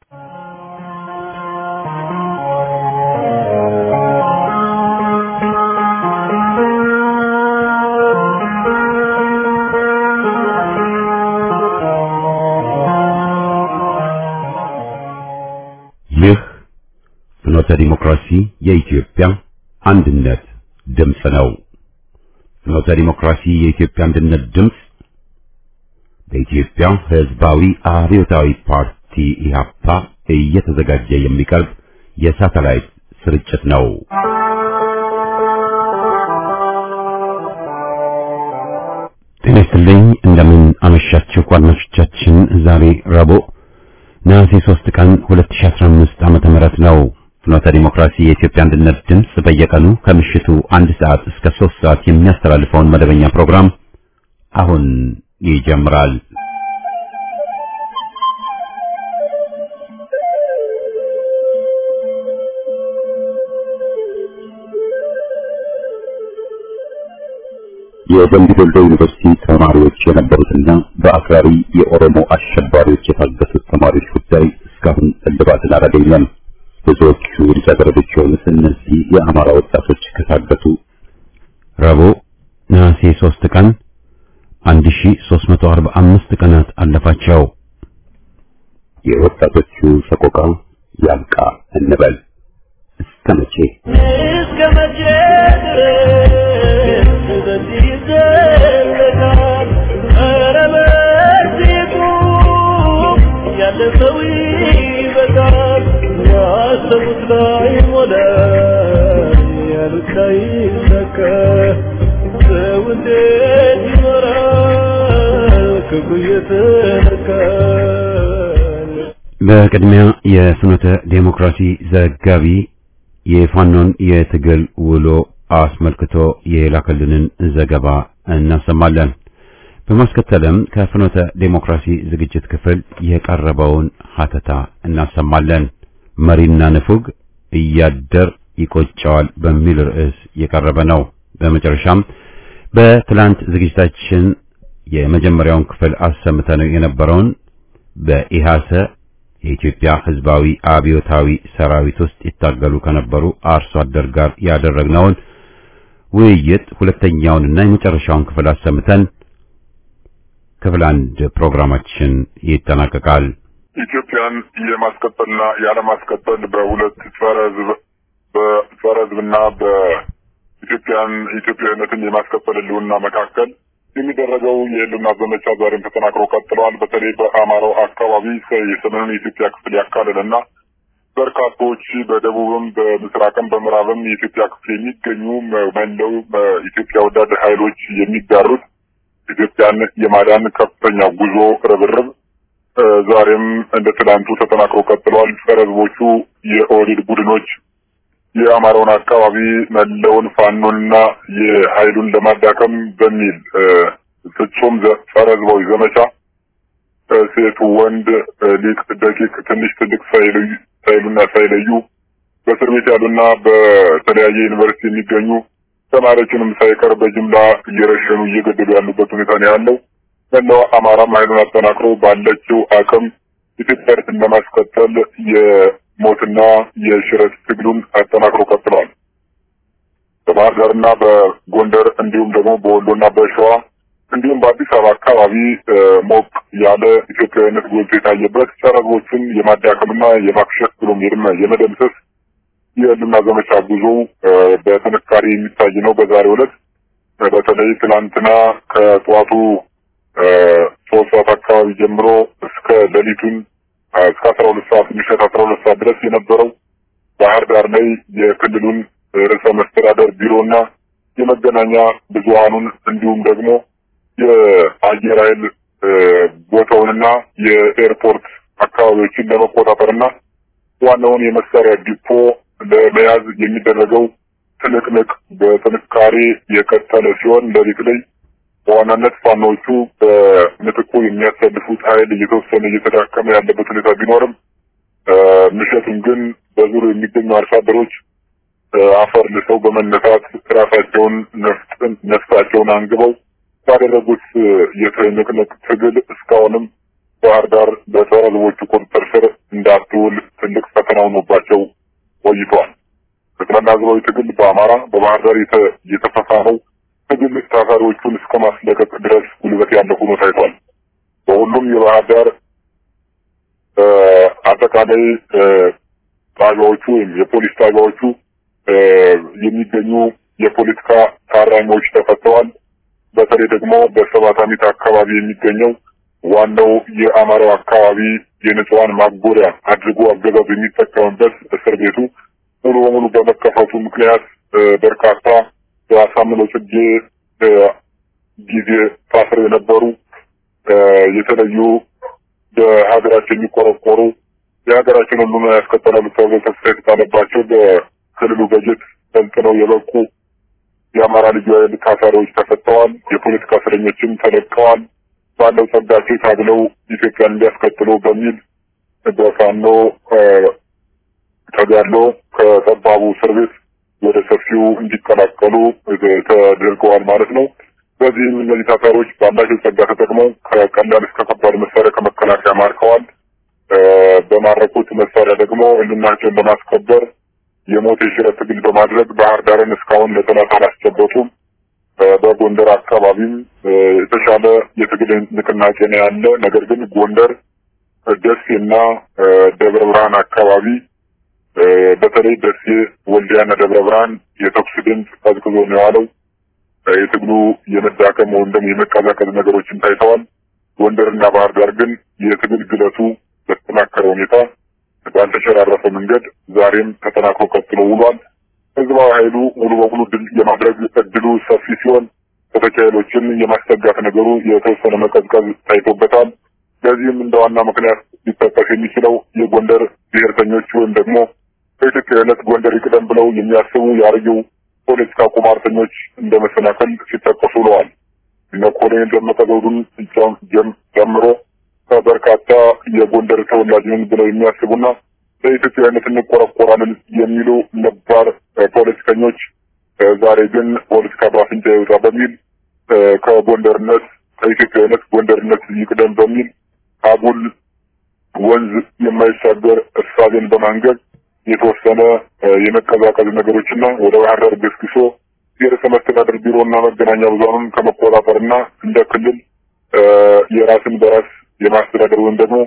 ይህ ፍኖተ ዲሞክራሲ የኢትዮጵያ አንድነት ድምፅ ነው። ፍኖተ ዲሞክራሲ የኢትዮጵያ አንድነት ድምፅ በኢትዮጵያ ሕዝባዊ አብዮታዊ ፓርቲ ኢህአፓ እየተዘጋጀ የሚቀርብ የሳተላይት ስርጭት ነው። ጤና ይስጥልኝ፣ እንደምን አመሻችሁ አድማጮቻችን። ዛሬ ረቡዕ ነሐሴ 3 ቀን 2015 ዓመተ ምህረት ነው። ፍኖተ ዲሞክራሲ የኢትዮጵያ አንድነት ድምፅ በየቀኑ ከምሽቱ 1 ሰዓት እስከ 3 ሰዓት የሚያስተላልፈውን መደበኛ ፕሮግራም አሁን ይጀምራል። የደምቢ ዶሎ ዩኒቨርሲቲ ተማሪዎች የነበሩትና በአክራሪ የኦሮሞ አሸባሪዎች የታገቱት ተማሪዎች ጉዳይ እስካሁን እልባትን አላገኘም። ብዙዎቹ ልጃገረዶች የሆኑት እነዚህ የአማራ ወጣቶች ከታገቱ ረቡዕ ነሐሴ 3 ቀን 1345 ቀናት አለፋቸው። የወጣቶቹ ሰቆቃ ያልቃ እንበል። እስከ መቼ በዚህ ዘመን አረመቲቱ ያለፈው ይበቃል። ያሰቡት ላይ ሞላ ያሉት ላይ ሰከ ሰው እንዴት ይኖራል ክፉ እየተነካ። በቅድሚያ የፍኖተ ዴሞክራሲ ዘጋቢ የፋኖን የትግል ውሎ አስመልክቶ የላከልንን ዘገባ እናሰማለን። በማስከተልም ከፍኖተ ዴሞክራሲ ዝግጅት ክፍል የቀረበውን ሀተታ እናሰማለን። መሪና ንፉግ እያደር ይቆጨዋል በሚል ርዕስ የቀረበ ነው። በመጨረሻም በትላንት ዝግጅታችን የመጀመሪያውን ክፍል አሰምተነው የነበረውን በኢሃሰ የኢትዮጵያ ሕዝባዊ አብዮታዊ ሰራዊት ውስጥ ይታገሉ ከነበሩ አርሶ አደር ጋር ያደረግነውን ውይይት ሁለተኛውንና የመጨረሻውን ክፍል አሰምተን ክፍል 1 ፕሮግራማችን ይጠናቀቃል። ኢትዮጵያን የማስቀጠልና ያለማስቀጠል በሁለት ጸረ ሕዝብና ኢትዮጵያዊነትን የማስቀጠል ህልውና መካከል የሚደረገው የህልውና ዘመቻ ዛሬም ተጠናክሮ ቀጥሏል። በተለይ በአማራው አካባቢ የሰሜኑን የኢትዮጵያ ክፍል ያካለለና በርካቶች በደቡብም በምስራቅም በምዕራብም የኢትዮጵያ ክፍል የሚገኙ መለው በኢትዮጵያ ወዳድ ኃይሎች የሚጋሩት ኢትዮጵያን የማዳን ከፍተኛ ጉዞ ርብርብ ዛሬም እንደ ትላንቱ ተጠናክሮ ቀጥሏል። ጸረ ህዝቦቹ የኦህዴድ ቡድኖች የአማራውን አካባቢ መለውን ፋኖንና የኃይሉን ለማዳከም በሚል ፍጹም ጸረ ህዝባዊ ዘመቻ ሴቱ ወንድ ሊቅ ደቂቅ ትንሽ ትልቅ ሳይሉና ሳይለዩ በእስር ቤት ያሉና በተለያየ ዩኒቨርሲቲ የሚገኙ ተማሪዎችንም ሳይቀር በጅምላ እየረሸኑ እየገደሉ ያሉበት ሁኔታ ነው ያለው። መላው አማራም ኃይሉን አጠናክሮ ባለችው አቅም ኢትዮጵያን ለማስቀጠል የሞትና የሽረት ትግሉን አጠናክሮ ቀጥሏል። በባህር ዳርና በጎንደር እንዲሁም ደግሞ በወሎና በሸዋ እንዲሁም በአዲስ አበባ አካባቢ ሞቅ ያለ ኢትዮጵያዊነት ጎልቶ የታየበት ጸረ ህዝቦችን የማዳከምና የማክሸፍ ብሎም የመደምሰስ የህልውና ዘመቻ ጉዞ በጥንካሬ የሚታይ ነው። በዛሬው ዕለት በተለይ ትናንትና ከጠዋቱ 3 ሰዓት አካባቢ ጀምሮ እስከ ሌሊቱን እስከ 12 ሰዓት ምሽት 12 ሰዓት ድረስ የነበረው ባህር ዳር ላይ የክልሉን ርዕሰ መስተዳደር ቢሮና የመገናኛ ብዙሃኑን እንዲሁም ደግሞ የአየር ኃይል ቦታውንና የኤርፖርት አካባቢዎችን ለመቆጣጠርና ዋናውን የመሳሪያ ዲፖ ለመያዝ የሚደረገው ትንቅንቅ በጥንካሬ የቀጠለ ሲሆን ሌሊት ላይ በዋናነት ፋኖቹ በምትኩ የሚያሰልፉት ኃይል እየተወሰነ እየተዳከመ ያለበት ሁኔታ ቢኖርም ምሽቱን ግን በዙሪያው የሚገኙ አርሶ አደሮች አፈር ልሰው በመነሳት ራሳቸውን ነፍሳቸውን አንግበው ባደረጉት የትንቅንቅ ትግል እስካሁንም ባህር ዳር በጸረ ሕዝቦቹ ቁጥጥር ስር እንዳትውል ትልቅ ፈተና ሆኖባቸው ቆይቷል። ጠቅላላ ሕዝባዊ ትግል በአማራ በባህር ዳር የተፈፋነው ትግል ታሳሪዎቹን እስከ ማስለቀቅ ድረስ ጉልበት ያለው ሆኖ ታይቷል። በሁሉም የባህር ዳር አጠቃላይ ጣቢያዎቹ ወይም የፖሊስ ጣቢያዎቹ የሚገኙ የፖለቲካ ታራሚዎች ተፈተዋል። በተለይ ደግሞ በሰባታሚት አካባቢ የሚገኘው ዋናው የአማራው አካባቢ የንጹሃን ማጎሪያ አድርጎ አገዛዙ የሚጠቀምበት እስር ቤቱ ሙሉ በሙሉ በመከፈቱ ምክንያት በርካታ በአሳምነው ጽጌ ጊዜ ታስረው የነበሩ የተለዩ በሀገራችን የሚቆረቆሩ የሀገራችን ሁሉ ያስከተላሉ ተብሎ ተስፋ የተጣለባቸው በክልሉ በጀት ተንትነው የበቁ የአማራ ልዩ ኃይል ታሳሪዎች ተፈተዋል። የፖለቲካ እስረኞችም ተለቀዋል። ባለው ጸጋቸው ታግለው ኢትዮጵያን እንዲያስከትሉ በሚል በፋኖ ተጋድሎ ከጠባቡ እስር ቤት ወደ ሰፊው እንዲቀላቀሉ ተደርገዋል ማለት ነው። በዚህም እነዚህ ታሳሪዎች ባላቸው ጸጋ ተጠቅመው ከቀላል እስከ ከባድ መሳሪያ ከመከላከያ ማርከዋል። በማረኩት መሳሪያ ደግሞ ህልውናቸውን በማስከበር የሞት የሽረት ትግል በማድረግ ባህር ዳርን እስካሁን ለጠላት አላስጨበጡም። በጎንደር አካባቢም የተሻለ የትግል ንቅናቄ ነው ያለ። ነገር ግን ጎንደር፣ ደሴና ደብረ ብርሃን አካባቢ በተለይ ደሴ፣ ወልዲያና ደብረ ብርሃን የተኩስ ድምፅ ቀዝቅዞ ነው ያለው። የትግሉ የመዳከም ወይም ደግሞ የመቀዛቀዝ ነገሮችን ታይተዋል። ጎንደርና ባህር ዳር ግን የትግል ግለቱ በተጠናከረ ሁኔታ ባልተሸራረፈ መንገድ ዛሬም ተጠናክሮ ቀጥሎ ውሏል። ህዝባዊ ኃይሉ ሙሉ በሙሉ ድል የማድረግ እድሉ ሰፊ ሲሆን ተተኪያሎችን የማስጠጋት ነገሩ የተወሰነ መቀዝቀዝ ታይቶበታል። ለዚህም እንደ ዋና ምክንያት ሊጠቀስ የሚችለው የጎንደር ብሔርተኞች ወይም ደግሞ በኢትዮጵያዊነት ጎንደር ይቅደም ብለው የሚያስቡ ያረጁ ፖለቲካ ቁማርተኞች እንደ መሰናከል ሲጠቀሱ ውለዋል። እነ ኮሎኔል ደመቀ ዘውዱን ጀምሮ በርካታ የጎንደር ተወላጅ ነን ብለው የሚያስቡና በኢትዮጵያዊነት እንቆረቆራለን የሚሉ ነባር ፖለቲከኞች ዛሬ ግን ፖለቲካ በአፍንጫ ይውጣ በሚል ከጎንደርነት ከኢትዮጵያዊነት ጎንደርነት ይቅደም በሚል አጉል ወንዝ የማይሻገር እሳቤን በማንገብ የተወሰነ የመቀዛቀዝ ነገሮችና ወደ ባህር ዳር ገስግሶ የርዕሰ መስተዳድር ቢሮና መገናኛ ብዙሃኑን ከመቆጣጠርና እንደ ክልል የራስን በራስ የማስተዳደር ወይም ደግሞ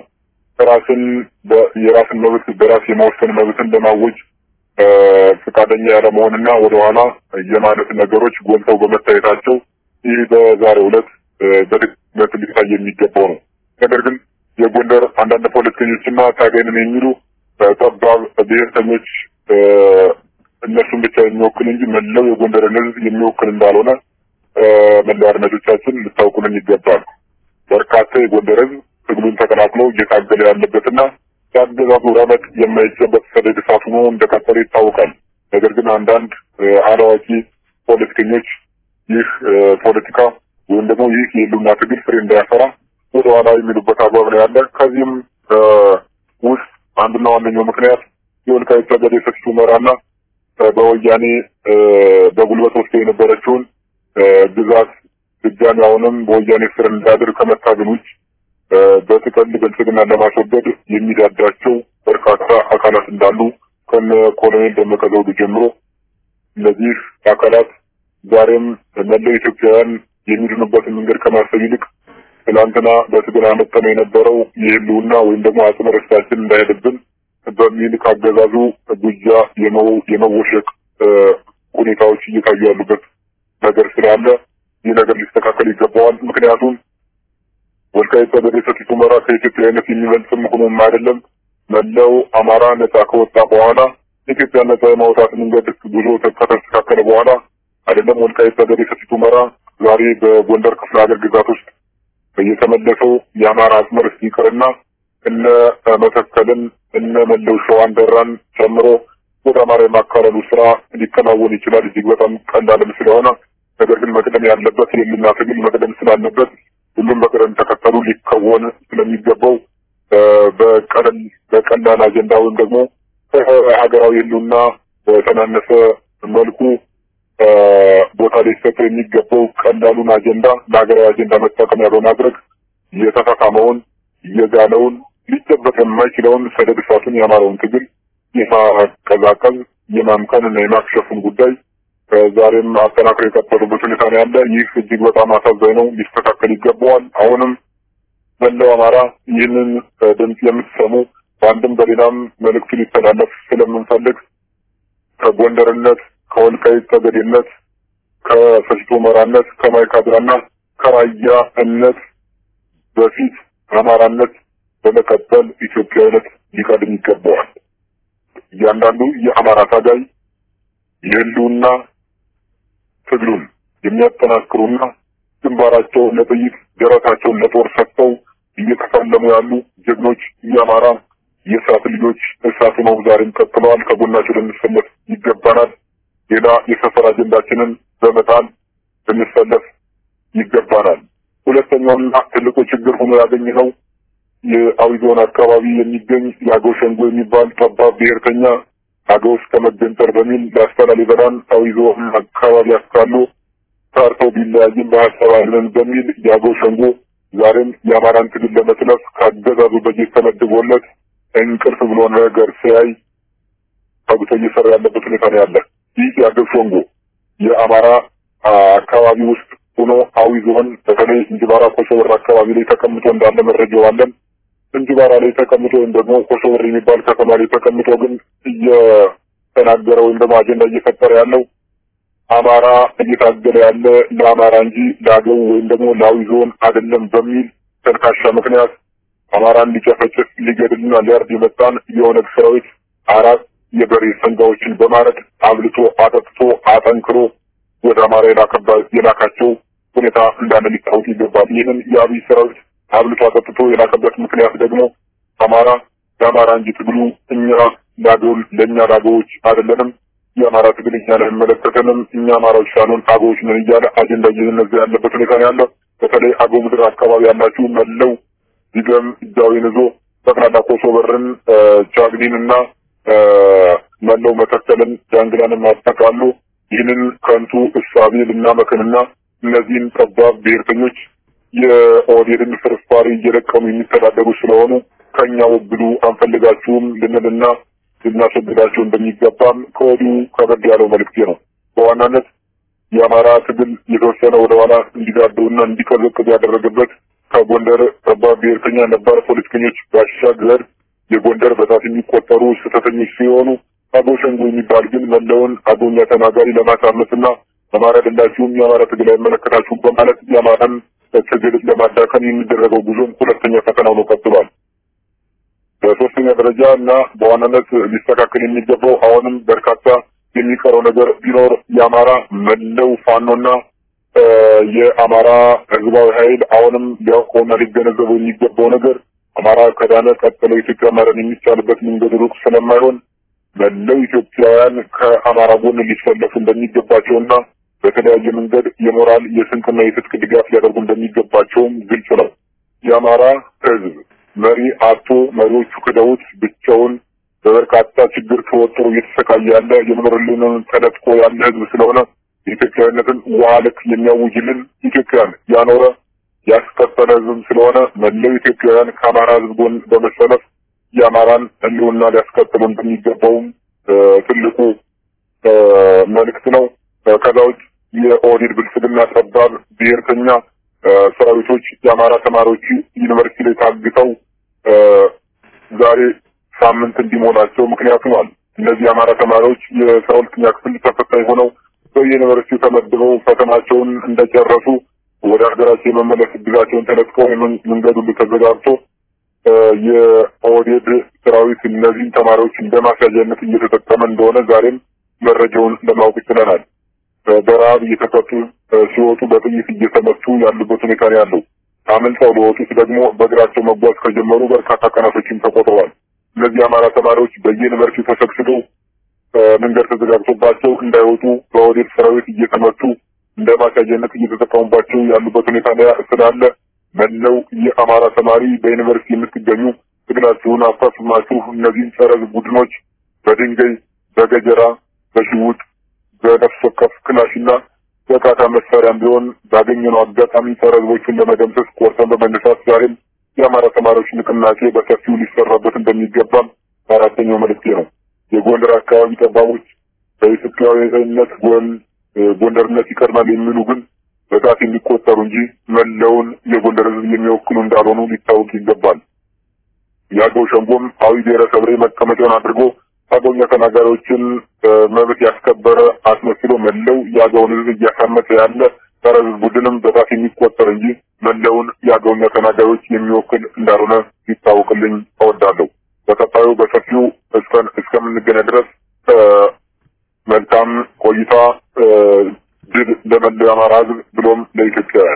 የራስን መብት በራስ የመወሰን መብትን ለማወጅ ፈቃደኛ ያለመሆንና ወደኋላ የማለት ነገሮች ጎልተው በመታየታቸው ይህ በዛሬው ዕለት በድክመት ሊታይ የሚገባው ነው። ነገር ግን የጎንደር አንዳንድ ፖለቲከኞችና ታጋይንን የሚሉ ጠባብ ብሔርተኞች እነሱን ብቻ የሚወክል እንጂ መላው የጎንደርን ሕዝብ የሚወክል እንዳልሆነ መላው አድማጮቻችን ልታውቁልን ይገባል። በርካታ የጎንደር ሕዝብ ትግሉን ተቀላቅሎ እየታገለ ያለበትና የአገዛዙ ረመጥ የማይጨበጥ ሰደድ እሳት ሆኖ እንደቀጠለ ይታወቃል። ነገር ግን አንዳንድ አላዋቂ ፖለቲከኞች ይህ ፖለቲካ ወይም ደግሞ ይህ የህልውና ትግል ፍሬ እንዳያፈራ ወደ ኋላ የሚሉበት አግባብ ነው ያለ። ከዚህም ውስጥ አንዱና ዋነኛው ምክንያት የወልቃይት ጠገዴ ሰቲት ሁመራና በወያኔ በጉልበት ወስዶ የነበረችውን ግዛት ድጋሚ አሁንም በወያኔ ስር እንዳድር ከመታገል ውጭ በጥቅል ብልጽግና ለማስወገድ የሚዳዳቸው በርካታ አካላት እንዳሉ ከነ ኮሎኔል ደመቀ ዘውዱ ጀምሮ እነዚህ አካላት ዛሬም መላው ኢትዮጵያውያን የሚድኑበትን መንገድ ከማሰብ ይልቅ ትናንትና በትግል አመጣነው የነበረው የህልውና ወይም ደግሞ አጽመ ርስታችን እንዳይሄድብን በሚል ካገዛዙ ጉያ የመወሸቅ ሁኔታዎች እየታዩ ያሉበት ነገር ስላለ ይህ ነገር ሊስተካከል ይገባዋል። ምክንያቱም ወልቃይት ጠገዴ ሰቲት ሁመራ ከኢትዮጵያዊነት የሚበልጥም ሆኖም አይደለም። መላው አማራ ነጻ ከወጣ በኋላ ኢትዮጵያ ነጻ የማውጣት መንገድ ጉዞ ከተስተካከለ በኋላ አይደለም ወልቃይት ጠገዴ ሰቲት ሁመራ ዛሬ በጎንደር ክፍለ ሀገር ግዛት ውስጥ እየተመለሰው የአማራ አጽመ ርስት ይቅርና እነ መተከልን እነ መላው ሸዋን ደራን ጨምሮ ወደ አማራ የማካለሉ ስራ ሊከናወን ይችላል። እጅግ በጣም ቀላልም ስለሆነ ነገር ግን መቅደም ያለበት የህልውና ትግል መቅደም ስላለበት ሁሉም በቅደም ተከተሉ ሊከወን ስለሚገባው በቀላል አጀንዳ ወይም ደግሞ ሀገራዊ ህልውና በተናነሰ መልኩ ቦታ ሊሰጠው የሚገባው ቀላሉን አጀንዳ ለሀገራዊ አጀንዳ መጠቀሚያ በማድረግ የተፈካመውን የጋለውን ሊጠበቅ የማይችለውን ሰደድ እሳቱን የአማራውን ትግል የማቀዛቀዝ የማምከንና የማክሸፉን ጉዳይ ዛሬም አጠናክረው የቀጠሉበት ሁኔታ ነው ያለ። ይህ እጅግ በጣም አሳዛኝ ነው፣ ሊስተካከል ይገባዋል። አሁንም መላው አማራ ይህንን ድምጽ የምትሰሙ በአንድም በሌላም መልእክቱ ሊተላለፍ ስለምንፈልግ ከጎንደርነት፣ ከወልቃይት ጠገዴነት፣ ከሰቲት ሁመራነት፣ ከማይካድራና ከራያነት በፊት አማራነት በመቀጠል ኢትዮጵያዊነት ሊቀድም ይገባዋል። እያንዳንዱ የአማራ ታጋይ የህልውና ትግሉን የሚያጠናክሩና ግንባራቸውን ለጥይት ደረታቸውን ለጦር ሰጥተው እየተፋለሙ ያሉ ጀግኖች የአማራ የእሳት ልጆች እሳት ነው ዛሬም ቀጥለዋል። ከጎናቸው ልንሰለፍ ይገባናል። ሌላ የሰፈር አጀንዳችንን በመጣል ልንሰለፍ ይገባናል። ሁለተኛውና ትልቁ ችግር ሆኖ ያገኘነው የአዊ ዞን አካባቢ የሚገኝ የአገው ሸንጎ የሚባል ጠባብ ብሔርተኛ አገው እስከ መገንጠር በሚል ላስተላልፈናል አዊ ዞን አካባቢ አስካሉ ታርተው ቢለያይም በሀሳብ አለን በሚል የአገው ሸንጎ ዛሬም የአማራን ትግል ለመጥለፍ ካገዛዙ በጀት ተመድቦለት እንቅልፍ ብሎ ነገር ሲያይ አግቶ እየሰራ ያለበት ሁኔታ ነው ያለ። ይህ የአገው ሸንጎ የአማራ አካባቢ ውስጥ ሆኖ አዊ ዞን በተለይ እንጅባራ ኮሶበር አካባቢ ላይ ተቀምጦ እንዳለ መረጃው አለን። እንጅባራ ላይ ተቀምጦ ደግሞ ኮሶበር የሚባል ከተማ ላይ ተቀምጦ ግን እየተናገረ ወይም ደግሞ አጀንዳ እየፈጠረ ያለው አማራ እየታገለ ያለ ለአማራ እንጂ ለአገው ወይም ደግሞ ለአዊ ዞን አይደለም በሚል ተልካሻ ምክንያት አማራን ሊጨፈጭፍ ሊገድልና ሊያርድ የመጣን የኦነግ ሰራዊት አራት የበሬ ሰንጋዎችን በማረድ አብልቶ አጠጥቶ አጠንክሮ ወደ አማራ የላካቸው ሁኔታ እንዳለ ሊታወቅ ይገባል። ይህንን የአብይ ሰራዊት አብልቶ አጠጥቶ የላከበት ምክንያት ደግሞ አማራ ለአማራ እንጂ ትግሉ እኛ ለእኛ ላገዎች አይደለንም፣ የአማራ ትግል እኛን አይመለከተንም፣ እኛ አማራዎች ሳንሆን አገዎች ነን እያለ አጀንዳ እየነዛ ያለበት ሁኔታ ነው ያለው። በተለይ አገው ምድር አካባቢ ያላችሁ መለው ዲገም ጃዊን ዞ ጠቅላላ ኮሶበርን ቻግኒንና መለው መተከልን ጃንግላንን ማስተካሉ ይህንን ከንቱ እሳቤ ልናመክንና እነዚህን ጠባብ ብሔርተኞች የኦህዴድን ፍርፋሪ እየለቀሙ የሚተዳደሩ ስለሆኑ ከኛ ወግዱ አንፈልጋችሁም ልንልና ልናስወግዳቸው እንደሚገባም ከወዲሁ ከበድ ያለው መልእክቴ ነው። በዋናነት የአማራ ትግል የተወሰነ ወደ ኋላ እንዲጋደውና እንዲቀዘቅዝ ያደረገበት ከጎንደር ጠባብ ብሔርተኛ ነባር ፖለቲከኞች ባሻገር የጎንደር በጣት የሚቆጠሩ ስህተተኞች ሲሆኑ አገው ሸንጎ የሚባል ግን መለውን አገውኛ ተናጋሪ ለማሳመስና አማራ አይደላችሁም የአማራ ትግል አይመለከታችሁም በማለት የአማራን ትግል ለማዳከም የሚደረገው ጉዞም ሁለተኛ ፈተና ነው ቀጥሏል። በሶስተኛ ደረጃ እና በዋናነት ሊስተካከል የሚገባው አሁንም በርካታ የሚቀረው ነገር ቢኖር የአማራ መለው ፋኖና የአማራ ህዝባዊ ኃይል አሁንም ሊያውቀውና ሊገነዘበው የሚገባው ነገር አማራ ከዳነ ቀጥሎ ኢትዮጵያ ማረን የሚቻልበት መንገድ ሩቅ ስለማይሆን መለው ኢትዮጵያውያን ከአማራ ጎን ሊሰለፉ እንደሚገባቸውና በተለያየ መንገድ የሞራል የስንቅና የትጥቅ ድጋፍ ሊያደርጉ እንደሚገባቸውም ግልጽ ነው። የአማራ ህዝብ መሪ አቶ መሪዎቹ ክደውት ብቻውን በበርካታ ችግር ተወጥሮ እየተሰቃየ ያለ የመኖርልን ተነጥቆ ያለ ህዝብ ስለሆነ ኢትዮጵያዊነትን ዋልክ የሚያውጅልን ኢትዮጵያን ያኖረ ያስቀጠለ ህዝብ ስለሆነ መለው ኢትዮጵያውያን ከአማራ ህዝብ ጎን በመሰለፍ የአማራን ህልውና ሊያስቀጥሉ እንደሚገባውም ትልቁ መልእክት ነው። ከዛውጭ የኦህዴድ ብልጽግና ጠባብ ብሔርተኛ ሰራዊቶች የአማራ ተማሪዎች ዩኒቨርሲቲ ላይ ታግተው ዛሬ ሳምንት እንዲሞላቸው ምክንያቱም አለ። እነዚህ የአማራ ተማሪዎች የ12ኛ ክፍል ተፈታኝ ሆነው በዩኒቨርሲቲው ተመድበው ፈተናቸውን እንደጨረሱ ወደ ሀገራቸው የመመለስ እድላቸውን ተነጥቀው መንገዱ ተዘጋግቶ የኦህዴድ ሰራዊት እነዚህን ተማሪዎች እንደማሳያነት እየተጠቀመ እንደሆነ ዛሬም መረጃውን ለማወቅ ይችላል። በረሃብ እየተቀጡ ሲወጡ በጥይት እየተመቱ ያሉበት ሁኔታ ነው ያለው። አመልጠው ለወጡት ደግሞ በእግራቸው መጓዝ ከጀመሩ በርካታ ቀናቶችን ተቆጥረዋል። እነዚህ አማራ ተማሪዎች በየዩኒቨርሲቲው ተሰግስገው መንገድ ተዘጋግቶባቸው እንዳይወጡ በኦህዴድ ሰራዊት እየተመቱ እንደማሳያነት እየተጠቀሙባቸው ያሉበት ሁኔታ ስላለ መለው የአማራ ተማሪ በዩኒቨርሲቲ የምትገኙ ትግላችሁን አፋፍማችሁ እነዚህን ጸረ ቡድኖች በድንጋይ በገጀራ በሽውጥ በነፍስ ወከፍ ክላሽና በቃታ መሳሪያም ቢሆን ባገኘነው አጋጣሚ ጸረ ህዝቦችን ለመደምሰስ ቆርጠን በመነሳት ዛሬም የአማራ ተማሪዎች ንቅናቄ በሰፊው ሊሰራበት እንደሚገባ አራተኛው መልእክቴ ነው። የጎንደር አካባቢ ጠባቦች በኢትዮጵያዊነት ጎንደርነት ይቀርማል የሚሉ ግን በጣት የሚቆጠሩ እንጂ መላውን የጎንደር ሕዝብ የሚወክሉ እንዳልሆኑ ሊታወቅ ይገባል። የአገው ሸንጎም አዊ ብሔረሰብ ላይ መቀመጫውን አድርጎ አገውኛ ተናጋሪዎችን መብት ያስከበረ አስመስሎ መለው የአገውን ሕዝብ እያሳመሰ ያለ ተረዝ ቡድንም በጣት የሚቆጠር እንጂ መለውን የአገውኛ ተናጋሪዎች የሚወክል እንዳልሆነ ሊታወቅልኝ እወዳለሁ። በቀጣዩ በሰፊው እስከምንገናኝ ድረስ መልካም ቆይታ። ድል ለመላው የአማራ ሕዝብ ብሎም ለኢትዮጵያውያን።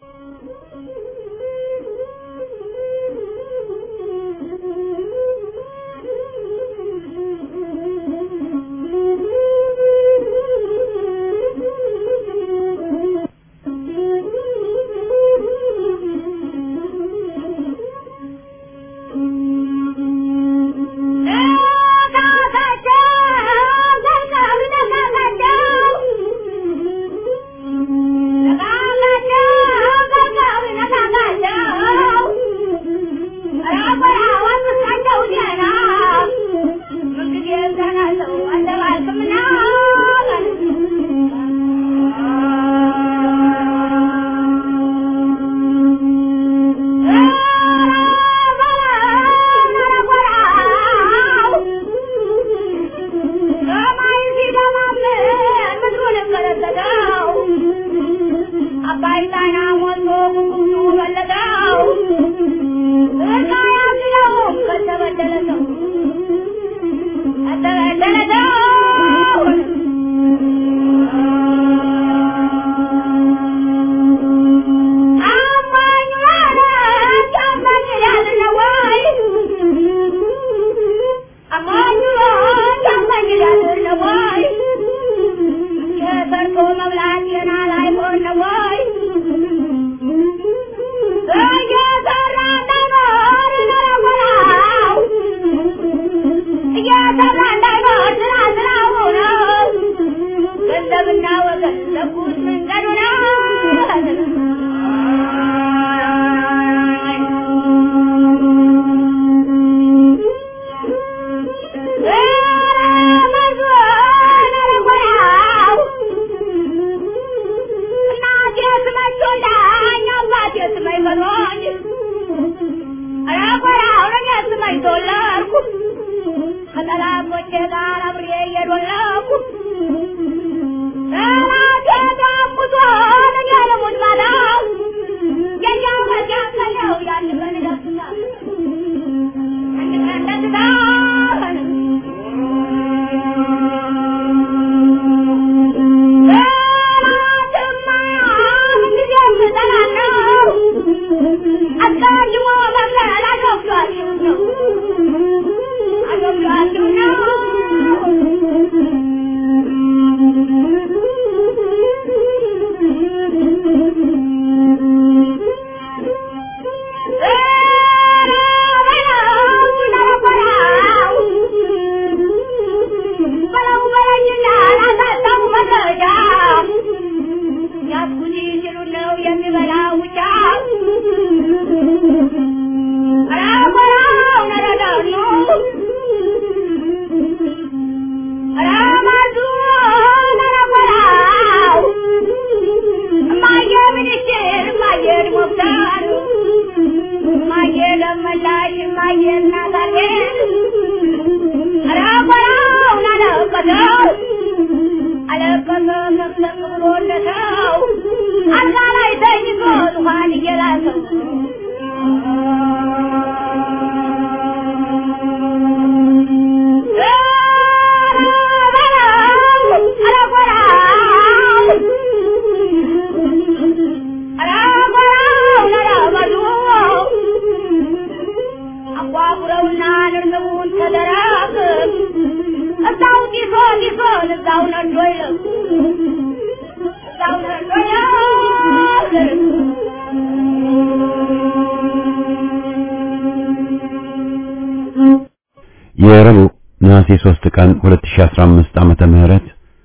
የረቡዕ ነሐሴ 3 ቀን 2015 ዓመተ ምህረት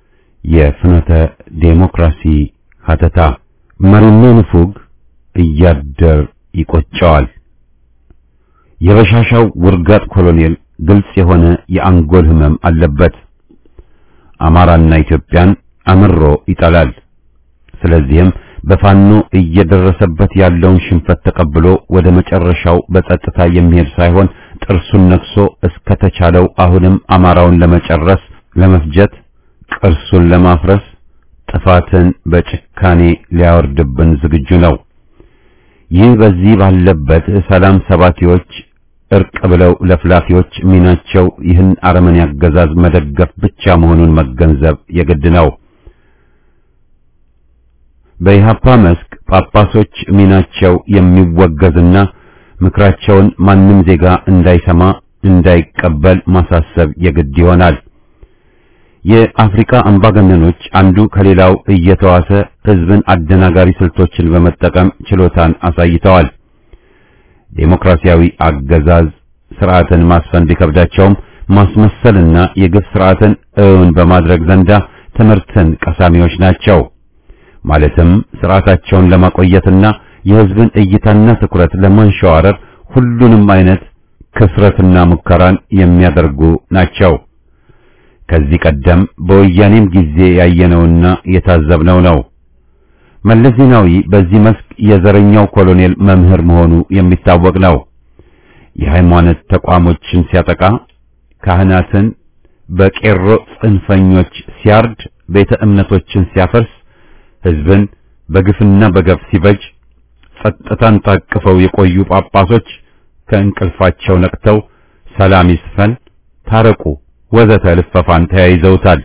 የፍኖተ ዴሞክራሲ ሀተታ መሪና ንፉግ እያደር ይቆጨዋል የበሻሻው ውርጋጥ ኮሎኔል ግልጽ የሆነ የአንጎል ህመም አለበት። አማራና ኢትዮጵያን አምሮ ይጠላል። ስለዚህም በፋኖ እየደረሰበት ያለውን ሽንፈት ተቀብሎ ወደ መጨረሻው በጸጥታ የሚሄድ ሳይሆን ጥርሱን ነክሶ እስከተቻለው አሁንም አማራውን ለመጨረስ፣ ለመፍጀት፣ ቅርሱን ለማፍረስ፣ ጥፋትን በጭካኔ ሊያወርድብን ዝግጁ ነው። ይህ በዚህ ባለበት ሰላም ሰባኪዎች፣ እርቅ ብለው ለፍላፊዎች ሚናቸው ይህን አረመኔ አገዛዝ መደገፍ ብቻ መሆኑን መገንዘብ የግድ ነው። በኢህአፓ መስክ ጳጳሶች ሚናቸው የሚወገዝና ምክራቸውን ማንም ዜጋ እንዳይሰማ እንዳይቀበል ማሳሰብ የግድ ይሆናል። የአፍሪካ አምባገነኖች አንዱ ከሌላው እየተዋሰ ህዝብን አደናጋሪ ስልቶችን በመጠቀም ችሎታን አሳይተዋል። ዴሞክራሲያዊ አገዛዝ ስርዓትን ማስፈን ቢከብዳቸውም ማስመሰልና የግፍ ስርዓትን እውን በማድረግ ዘንዳ ትምህርትን ቀሳሚዎች ናቸው። ማለትም ስርዓታቸውን ለማቆየትና የህዝብን እይታና ትኩረት ለማንሸዋረር ሁሉንም አይነት ክስረትና ሙከራን የሚያደርጉ ናቸው። ከዚህ ቀደም በወያኔም ጊዜ ያየነውና የታዘብነው ነው። መለስ ዜናዊ በዚህ መስክ የዘረኛው ኮሎኔል መምህር መሆኑ የሚታወቅ ነው። የሃይማኖት ተቋሞችን ሲያጠቃ፣ ካህናትን በቄሮ ጽንፈኞች ሲያርድ፣ ቤተ እምነቶችን ሲያፈርስ፣ ህዝብን በግፍና በገፍ ሲበጅ፣ ጸጥታን ታቅፈው የቆዩ ጳጳሶች ከእንቅልፋቸው ነቅተው ሰላም ይስፈን፣ ታረቁ ወዘተ ልፈፋን ተያይዘውታል።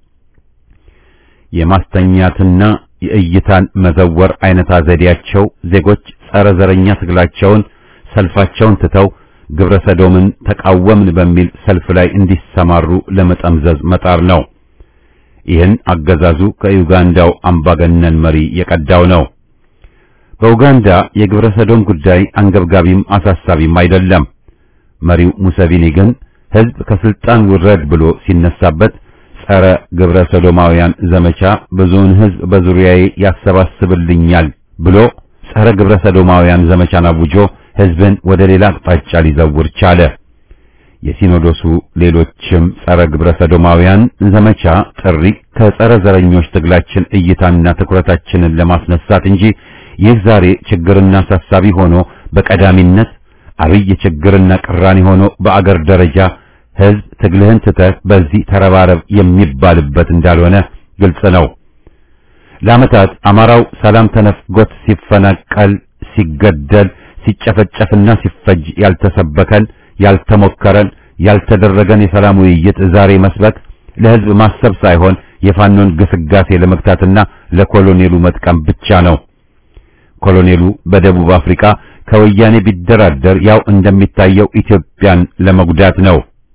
የማስተኛትና የእይታን መዘወር አይነት ዘዴያቸው ዜጎች ጸረ ዘረኛ ትግላቸውን ሰልፋቸውን ትተው ግብረ ሰዶምን ተቃወምን በሚል ሰልፍ ላይ እንዲሰማሩ ለመጠምዘዝ መጣር ነው። ይህን አገዛዙ ከዩጋንዳው አምባገነን መሪ የቀዳው ነው። በኡጋንዳ የግብረ ሰዶም ጉዳይ አንገብጋቢም አሳሳቢም አይደለም። መሪው ሙሰቪኒ ግን ህዝብ ከስልጣን ውረድ ብሎ ሲነሳበት ጸረ ግብረ ሰዶማውያን ዘመቻ ብዙውን ህዝብ በዙሪያዬ ያሰባስብልኛል ብሎ ጸረ ግብረ ሰዶማውያን ዘመቻን አውጆ ህዝብን ወደ ሌላ አቅጣጫ ሊዘውር ቻለ። የሲኖዶሱ ሌሎችም ጸረ ግብረ ሰዶማውያን ዘመቻ ጥሪ ከጸረ ዘረኞች ትግላችን እይታና ትኩረታችንን ለማስነሳት እንጂ ይህ ዛሬ ችግርና አሳሳቢ ሆኖ በቀዳሚነት አብይ ችግርና ቅራኔ ሆኖ በአገር ደረጃ ህዝብ ትግልህን ትተህ በዚህ ተረባረብ የሚባልበት እንዳልሆነ ግልጽ ነው። ለዓመታት አማራው ሰላም ተነፍጎት ሲፈናቀል፣ ሲገደል፣ ሲጨፈጨፍና ሲፈጅ ያልተሰበከን፣ ያልተሞከረን፣ ያልተደረገን የሰላም ውይይት ዛሬ መስበክ ለህዝብ ማሰብ ሳይሆን የፋኖን ግስጋሴ ለመግታትና ለኮሎኔሉ መጥቀም ብቻ ነው። ኮሎኔሉ በደቡብ አፍሪካ ከወያኔ ቢደራደር ያው እንደሚታየው ኢትዮጵያን ለመጉዳት ነው።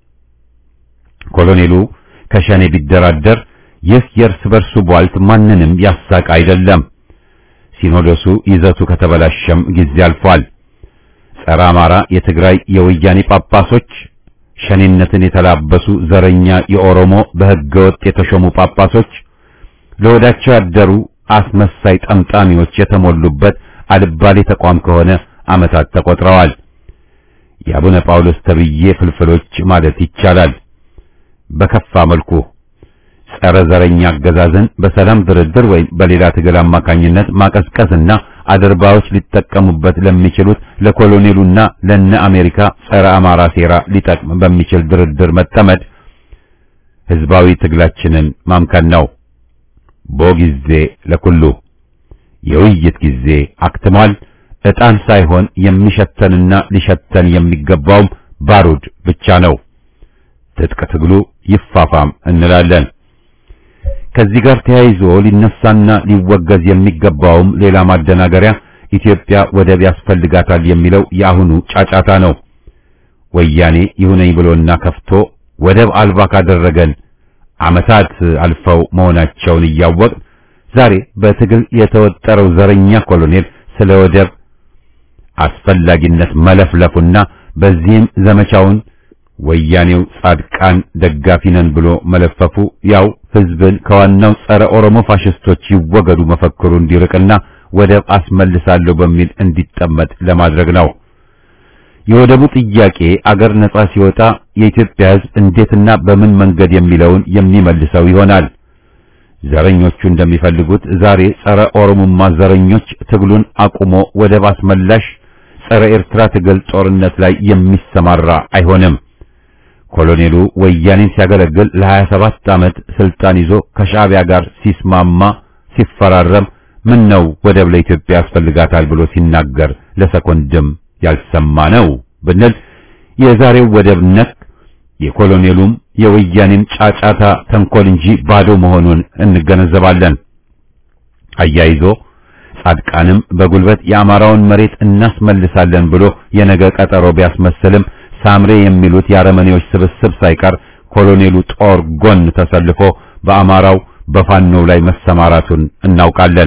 ኮሎኔሉ ከሸኔ ቢደራደር ይህ የእርስ በርሱ ቧልት ማንንም ያሳቅ አይደለም። ሲኖዶሱ ይዘቱ ከተበላሸም ጊዜ አልፏል። ጸረ አማራ የትግራይ የወያኔ ጳጳሶች፣ ሸኔነትን የተላበሱ ዘረኛ የኦሮሞ በህገወጥ የተሾሙ ጳጳሶች፣ ለወዳቸው ያደሩ አስመሳይ ጠምጣሚዎች የተሞሉበት አልባሌ ተቋም ከሆነ ዓመታት ተቆጥረዋል። የአቡነ ጳውሎስ ተብዬ ፍልፍሎች ማለት ይቻላል። በከፋ መልኩ ጸረ ዘረኛ አገዛዝን በሰላም ድርድር ወይም በሌላ ትግል አማካኝነት ማቀዝቀዝና አድርባዎች ሊጠቀሙበት ለሚችሉት ለኮሎኔሉና ለነ አሜሪካ ጸረ አማራ ሴራ ሊጠቅም በሚችል ድርድር መጠመድ ህዝባዊ ትግላችንን ማምከን ነው። ቦጊዜ ለኩሉ የውይይት ጊዜ አክትሟል። ዕጣን ሳይሆን የሚሸተንና ሊሸተን የሚገባውም ባሩድ ብቻ ነው። ትጥቅ ትግሉ ይፋፋም እንላለን። ከዚህ ጋር ተያይዞ ሊነሳና ሊወገዝ የሚገባውም ሌላ ማደናገሪያ ኢትዮጵያ ወደብ ያስፈልጋታል የሚለው የአሁኑ ጫጫታ ነው። ወያኔ ይሁነኝ ብሎና ከፍቶ ወደብ አልባ ካደረገን ዓመታት አልፈው መሆናቸውን እያወቅን ዛሬ በትግል የተወጠረው ዘረኛ ኮሎኔል ስለ ወደብ አስፈላጊነት መለፍለፉና በዚህም ዘመቻውን ወያኔው ጻድቃን ደጋፊ ነን ብሎ መለፈፉ ያው ህዝብን ከዋናው ጸረ ኦሮሞ ፋሽስቶች ይወገዱ መፈክሩ እንዲርቅና ወደብ አስመልሳለሁ በሚል እንዲጠመድ ለማድረግ ነው። የወደቡ ጥያቄ አገር ነጻ ሲወጣ የኢትዮጵያ ሕዝብ እንዴትና በምን መንገድ የሚለውን የሚመልሰው ይሆናል። ዘረኞቹ እንደሚፈልጉት ዛሬ ጸረ ኦሮሞማ ዘረኞች ትግሉን አቁሞ ወደብ አስመላሽ ጸረ ኤርትራ ትግል ጦርነት ላይ የሚሰማራ አይሆንም። ኮሎኔሉ ወያኔን ሲያገለግል ለ27 ዓመት ስልጣን ይዞ ከሻዕቢያ ጋር ሲስማማ ሲፈራረም ምን ነው ወደብ ለኢትዮጵያ ያስፈልጋታል ብሎ ሲናገር ለሰኮንድም ያልሰማ ነው ብንል የዛሬው ወደብ ነክ የኮሎኔሉም የወያኔም ጫጫታ ተንኮል እንጂ ባዶ መሆኑን እንገነዘባለን። አያይዞ ጻድቃንም በጉልበት የአማራውን መሬት እናስመልሳለን ብሎ የነገ ቀጠሮ ቢያስመስልም ሳምሬ የሚሉት የአረመኔዎች ስብስብ ሳይቀር ኮሎኔሉ ጦር ጎን ተሰልፎ በአማራው በፋኖው ላይ መሰማራቱን እናውቃለን።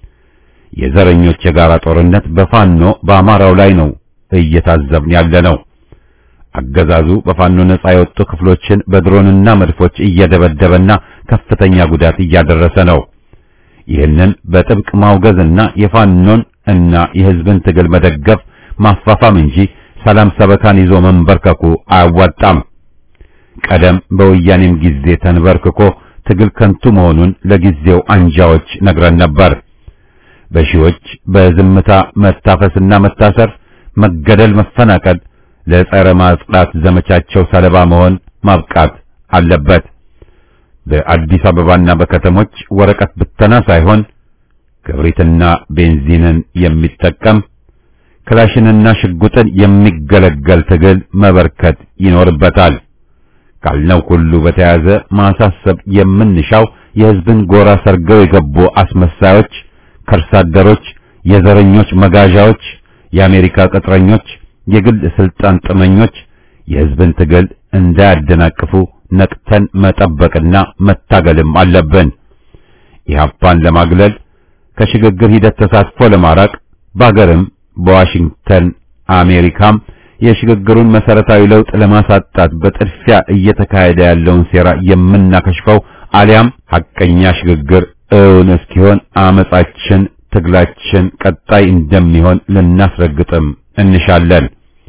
የዘረኞች የጋራ ጦርነት በፋኖ በአማራው ላይ ነው እየታዘብን ያለነው። አገዛዙ በፋኖ ነጻ የወጡ ክፍሎችን በድሮንና መድፎች እየደበደበና ከፍተኛ ጉዳት እያደረሰ ነው። ይህንን በጥብቅ ማውገዝና የፋኖን እና የሕዝብን ትግል መደገፍ ማፋፋም እንጂ ሰላም ሰበካን ይዞ መንበርከኩ አያዋጣም። ቀደም በወያኔም ጊዜ ተንበርክኮ ትግል ከንቱ መሆኑን ለጊዜው አንጃዎች ነግረን ነበር። በሺዎች በዝምታ መታፈስና መታሰር፣ መገደል፣ መፈናቀል ለጸረ ማጽዳት ዘመቻቸው ሰለባ መሆን ማብቃት አለበት። በአዲስ አበባና በከተሞች ወረቀት ብተና ሳይሆን ክብሪትና ቤንዚንን የሚጠቀም ክላሽንና ሽጉጥን የሚገለገል ትግል መበርከት ይኖርበታል። ካልነው ሁሉ በተያያዘ ማሳሰብ የምንሻው የሕዝብን ጎራ ሰርገው የገቡ አስመሳዮች፣ ከርሳደሮች፣ የዘረኞች መጋዣዎች፣ የአሜሪካ ቅጥረኞች፣ የግል ስልጣን ጥመኞች የሕዝብን ትግል እንዳያደናቅፉ ነቅተን መጠበቅና መታገልም አለብን። ኢህአፓን ለማግለል ከሽግግር ሂደት ተሳትፎ ለማራቅ በአገርም በዋሽንግተን አሜሪካም የሽግግሩን መሰረታዊ ለውጥ ለማሳጣት በጥድፊያ እየተካሄደ ያለውን ሴራ የምናከሽፈው አሊያም ሐቀኛ ሽግግር እውን እስኪሆን አመጻችን ትግላችን ቀጣይ እንደሚሆን ልናስረግጥም እንሻለን።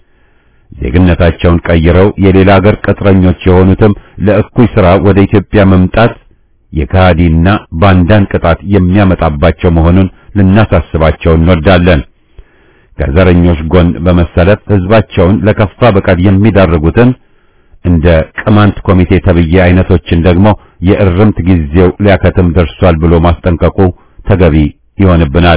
ዜግነታቸውን ቀይረው የሌላ ሀገር ቅጥረኞች የሆኑትም ለእኩይ ሥራ ወደ ኢትዮጵያ መምጣት የካዲና ባንዳን ቅጣት የሚያመጣባቸው መሆኑን ልናሳስባቸው እንወዳለን። ከዘረኞች ጎን በመሰለፍ ሕዝባቸውን ለከፋ በቀል የሚዳርጉትን እንደ ቅማንት ኮሚቴ ተብዬ አይነቶችን ደግሞ የእርምት ጊዜው ሊያከትም ደርሷል ብሎ ማስጠንቀቁ ተገቢ ይሆንብናል።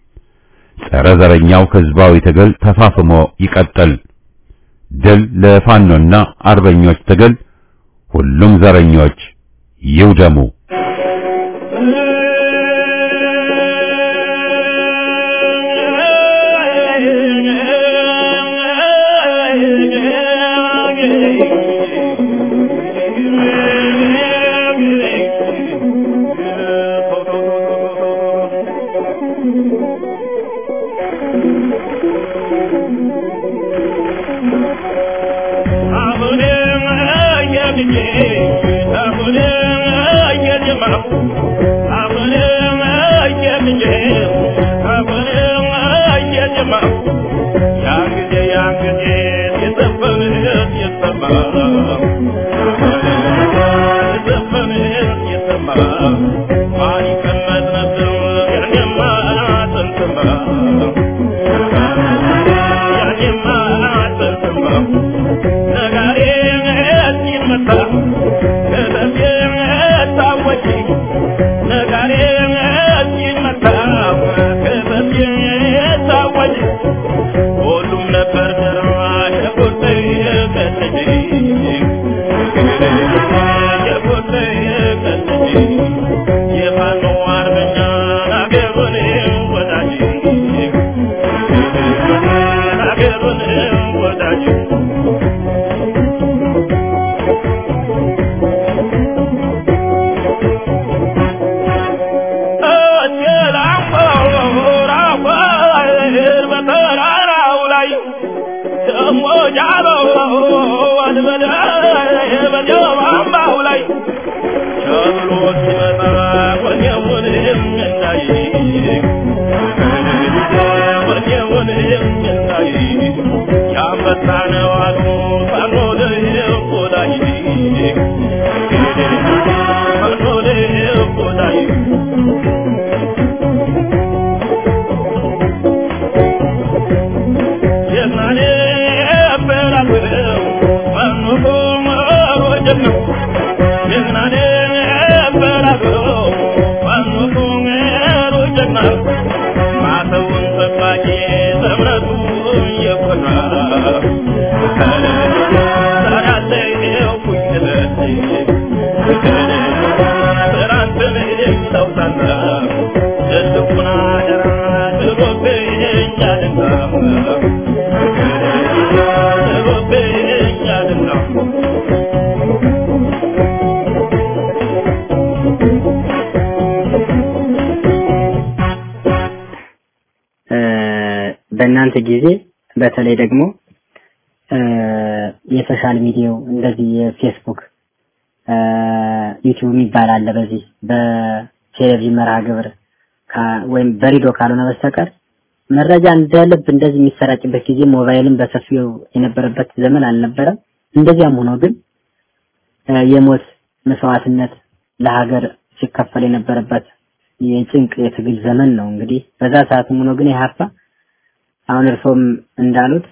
ጸረ ዘረኛው ሕዝባዊ ትግል ተፋፍሞ ይቀጥል። ድል ለፋኖና አርበኞች ትግል! ሁሉም ዘረኞች ይውደሙ! በእናንተ ጊዜ በተለይ ደግሞ የሶሻል ሚዲያው እንደዚህ የፌስቡክ ዩቲዩብ ይባላል በዚህ በቴሌቪዥን መርሃ ግብር ወይም በሬዲዮ ካልሆነ በስተቀር መረጃ እንደልብ እንደዚህ የሚሰራጭበት ጊዜ ሞባይልን በሰፊው የነበረበት ዘመን አልነበረም። እንደዚያም ሆኖ ግን የሞት መስዋዕትነት ለሀገር ሲከፈል የነበረበት የጭንቅ የትግል ዘመን ነው። እንግዲህ በዛ ሰዓትም ሆኖ ግን ኢህአፓ አሁን እርሶም እንዳሉት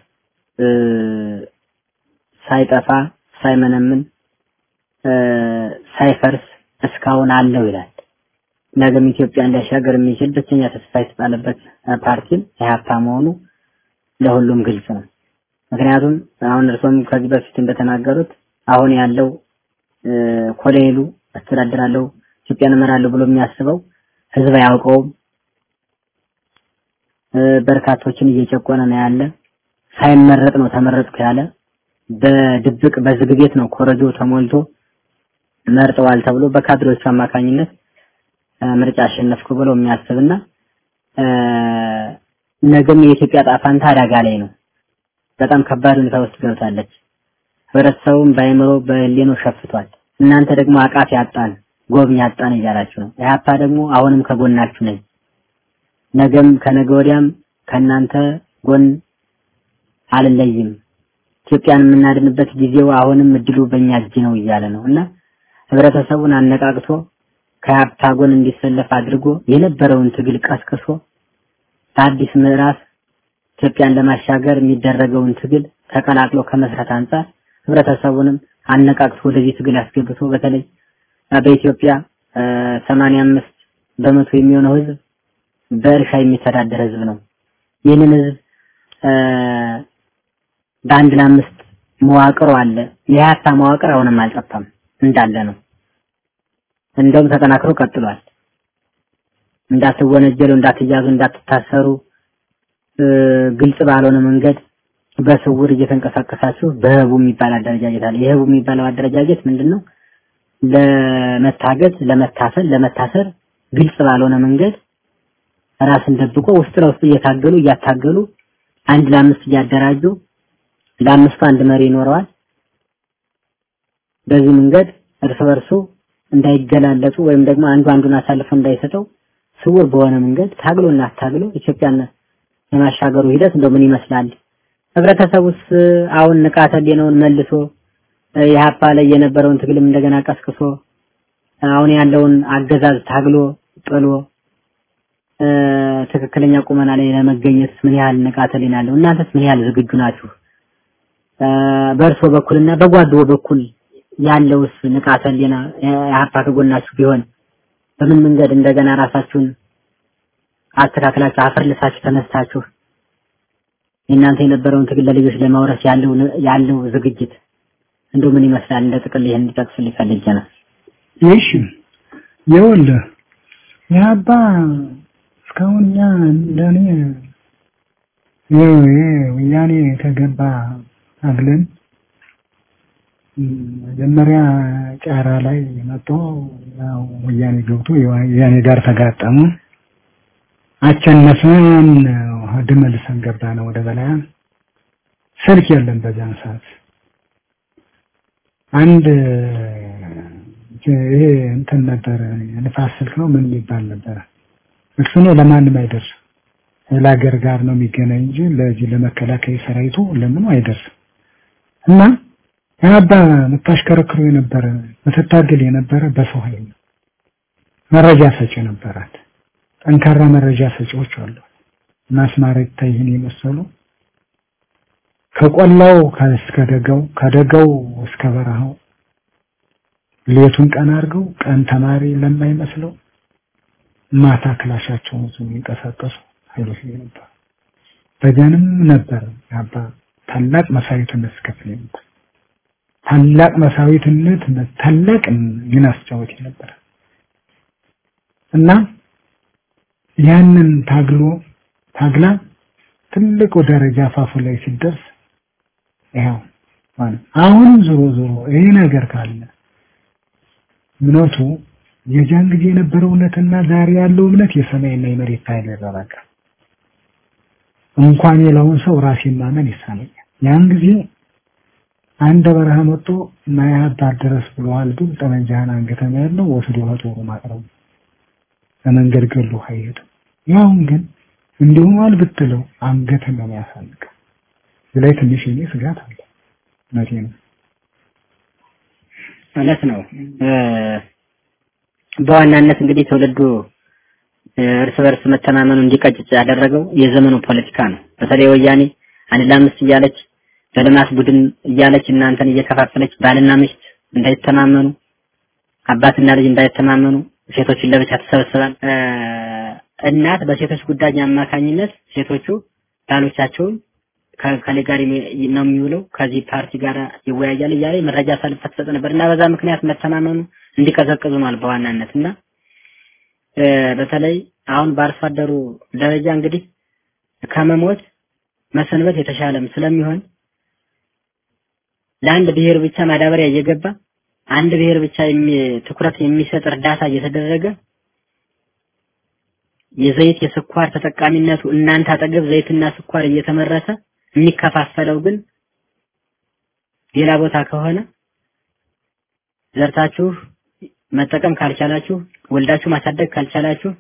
ሳይጠፋ ሳይመነምን ሳይፈርስ እስካሁን አለው ይላል። ነገም ኢትዮጵያ እንዳሻገር የሚችል ብቸኛ ተስፋ የተጣለበት ፓርቲ ኢህአፓ መሆኑ ለሁሉም ግልጽ ነው። ምክንያቱም አሁን እርሶም ከዚህ በፊት እንደተናገሩት አሁን ያለው ኮሎኔሉ አስተዳድራለሁ ኢትዮጵያን እመራለሁ ብሎ የሚያስበው ህዝብ ያውቀው በርካቶችን እየጨቆነ ነው ያለ ሳይመረጥ ነው ተመረጥኩ ያለ በድብቅ በዝግ ቤት ነው ኮረጆ ተሞልቶ መርጠዋል ተብሎ በካድሬዎች አማካኝነት ምርጫ አሸነፍኩ ብሎ የሚያስብና ነገም የኢትዮጵያ ጣፋንታ አደጋ ላይ ነው። በጣም ከባድ ሁኔታ ውስጥ ገብታለች። ህብረተሰቡም ባይመሮ በሌኖ ሸፍቷል። እናንተ ደግሞ አቃፊ ያጣን ጎብኝ ያጣን እያላችሁ ነው። ኢህአፓ ደግሞ አሁንም ከጎናችሁ ነኝ። ነገም ከነገ ወዲያም ከናንተ ጎን አልለይም። ኢትዮጵያን የምናድንበት ጊዜው አሁንም እድሉ በእኛ እጅ ነው እያለ ነውና ህብረተሰቡን አነቃቅቶ ከኢህአፓ ጎን እንዲሰለፍ አድርጎ የነበረውን ትግል ቀስቅሶ አዲስ ምዕራፍ ኢትዮጵያን ለማሻገር የሚደረገውን ትግል ተቀላቅሎ ከመስራት አንፃር ህብረተሰቡንም አነቃቅቶ ወደዚህ ትግል አስገብቶ በተለይ በኢትዮጵያ 85% የሚሆነው ህዝብ በእርሻ የሚተዳደር ህዝብ ነው። ይህንን ህዝብ በአንድ ለአምስት መዋቅር አለ። የኢህአፓ መዋቅር አሁንም አልጠፋም እንዳለ ነው። እንደውም ተጠናክሮ ቀጥሏል። እንዳትወነጀሉ፣ እንዳትያዙ፣ እንዳትታሰሩ ግልጽ ባልሆነ መንገድ በስውር እየተንቀሳቀሳችሁ በህቡ የሚባል አደረጃጀት አለ። የህቡ የሚባለው አደረጃጀት ምንድነው? ለመታሰር ግልጽ ባልሆነ መንገድ ራስን ደብቆ ውስጥ ለውስጥ እያታገሉ አንድ ለአምስት እያደራጁ ለአምስቱ አንድ መሪ ይኖረዋል። በዚህ መንገድ እርስ በርሱ እንዳይገላለጡ ወይም ደግሞ አንዱን አሳልፎ እንዳይሰጠው ስውር በሆነ መንገድ ታግሎና ታግሎ ኢትዮጵያን የማሻገሩ ሂደት እንደው ምን ይመስላል? ህብረተሰቡስ አሁን ንቃተ ህሊናውን መልሶ ኢህአፓ ላይ የነበረውን ትግልም እንደገና ቀስቅሶ አሁን ያለውን አገዛዝ ታግሎ ጥሎ ትክክለኛ ቁመና ላይ ለመገኘት ምን ያህል ንቃተ ህሊና አለው? እናንተስ ምን ያህል ዝግጁ ናችሁ? በእርሶ በኩልና በጓዶ በኩል ያለውስ ንቃተ ህሊና ኢህአፓ ከጎናችሁ ቢሆን በምን መንገድ እንደገና ራሳችሁን አስተካክላችሁ አፈርልሳችሁ ተነስታችሁ እናንተ የነበረውን ትግል ለልጆች ለማውረስ ያለው ዝግጅት እንደው ምን ይመስላል? እንደ ጥቅል ይሄን እንድትጠቅሱልኝ ፈልጌ ነው። እሺ ይኸውልህ ኢህአፓ እስካሁን እንደኔ ወያኔ ከገባ አግለን መጀመሪያ ጫራ ላይ መጥቶ ያው ወያኔ ገብቶ ወያኔ ጋር ተጋጠሙ። አቸነፈን ድመልሰን ገባን ወደ በላይ። ስልክ የለም በዛን ሰዓት። አንድ ይሄ እንትን ነበር ንፋስ ስልክ ነው ምን ይባል ነበር። እሱ ነው ለማንም አይደርስ። ለሀገር ጋር ነው የሚገናኝ እንጂ ለዚህ ለመከላከያ ሰራዊቱ ለምን አይደርስ። እና ኢህአፓ መታሽከረክሩ የነበረ መተታገል የነበረ በሰው ኃይል መረጃ ሰጪ ነበራት። ጠንካራ መረጃ ሰጪዎች አሉ። ማስማረት ታይህን የመሰሉ ከቆላው ከደጋው እስከ በረሃው ሌቱን ቀን አድርገው ቀን ተማሪ ለማይመስለው ማታ ክላሻቸውን ይዘው የሚንቀሳቀሱ ኃይሎች ነበር። በደንም ነበር ኢህአፓ ታላቅ መስዋዕትነት ከፍሎ ነበር። ታላቅ መስዋዕትነት ታላቅ ሚናስጫወት ነበር እና ያንን ታግላ ትልቅ ደረጃ ፋፉ ላይ ሲደርስ ያው ማለት አሁን ዞሮ ይሄ ነገር ካለ ምኖቱ የጃን ጊዜ የነበረው እውነትና ዛሬ ያለው እውነት የሰማይና የመሬት ኃይል ያደረገ እንኳን የለውን ሰው ራሴን ማመን ይሳነኛል። ያን ጊዜ አንድ በረሃ መጥቶ ማያባ ድረስ ብለዋል ግን ጠመንጃህን አንገተኛ ያለው ወስዶ ወጥቶ ማቅረብ ለመንገድ ገሉ አይሄድም። ያው ግን እንደውማል ብትለው አንገተኛ ነው ያሳልቅ ስለዚህ ትንሽ እኔ ስጋት አለ ማለት ነው። በዋናነት እንግዲህ ተወልዶ እርስ በርስ መተማመኑ እንዲቀጭጭ ያደረገው የዘመኑ ፖለቲካ ነው። በተለይ ወያኔ አንድ ለአምስት እያለች በልማት ቡድን እያለች እናንተን እየከፋፈለች ባልና ሚስት እንዳይተማመኑ አባትና ልጅ እንዳይተማመኑ ሴቶችን ለብቻ ተሰበስባል። እናት በሴቶች ጉዳይ አማካኝነት ሴቶቹ ባሎቻቸውን ከሌ ጋር ነው የሚውለው ከዚህ ፓርቲ ጋር ይወያያል እያለ መረጃ ሳልፈት ሰጥ ነበርና በዛ ምክንያት መተማመኑ እንዲቀዘቅዙ ማለት በዋናነትና በተለይ አሁን በአርሶ አደሩ ደረጃ እንግዲህ ከመሞት መሰንበት የተሻለም ስለሚሆን ለአንድ ብሔር ብቻ ማዳበሪያ እየገባ አንድ ብሔር ብቻ ትኩረት የሚሰጥ እርዳታ እየተደረገ የዘይት የስኳር ተጠቃሚነቱ እናንተ አጠገብ ዘይትና ስኳር እየተመረተ የሚከፋፈለው ግን ሌላ ቦታ ከሆነ ዘርታችሁ መጠቀም ካልቻላችሁ ወልዳችሁ ማሳደግ ካልቻላችሁ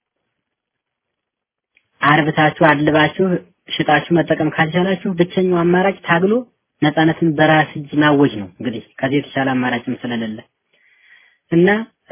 አርብታችሁ አድልባችሁ ሽጣችሁ መጠቀም ካልቻላችሁ ብቸኛው አማራጭ ታግሎ ነፃነትን በራስ እጅ ማወጅ ነው። እንግዲህ ከዚህ የተሻለ አማራጭም ስለሌለ እና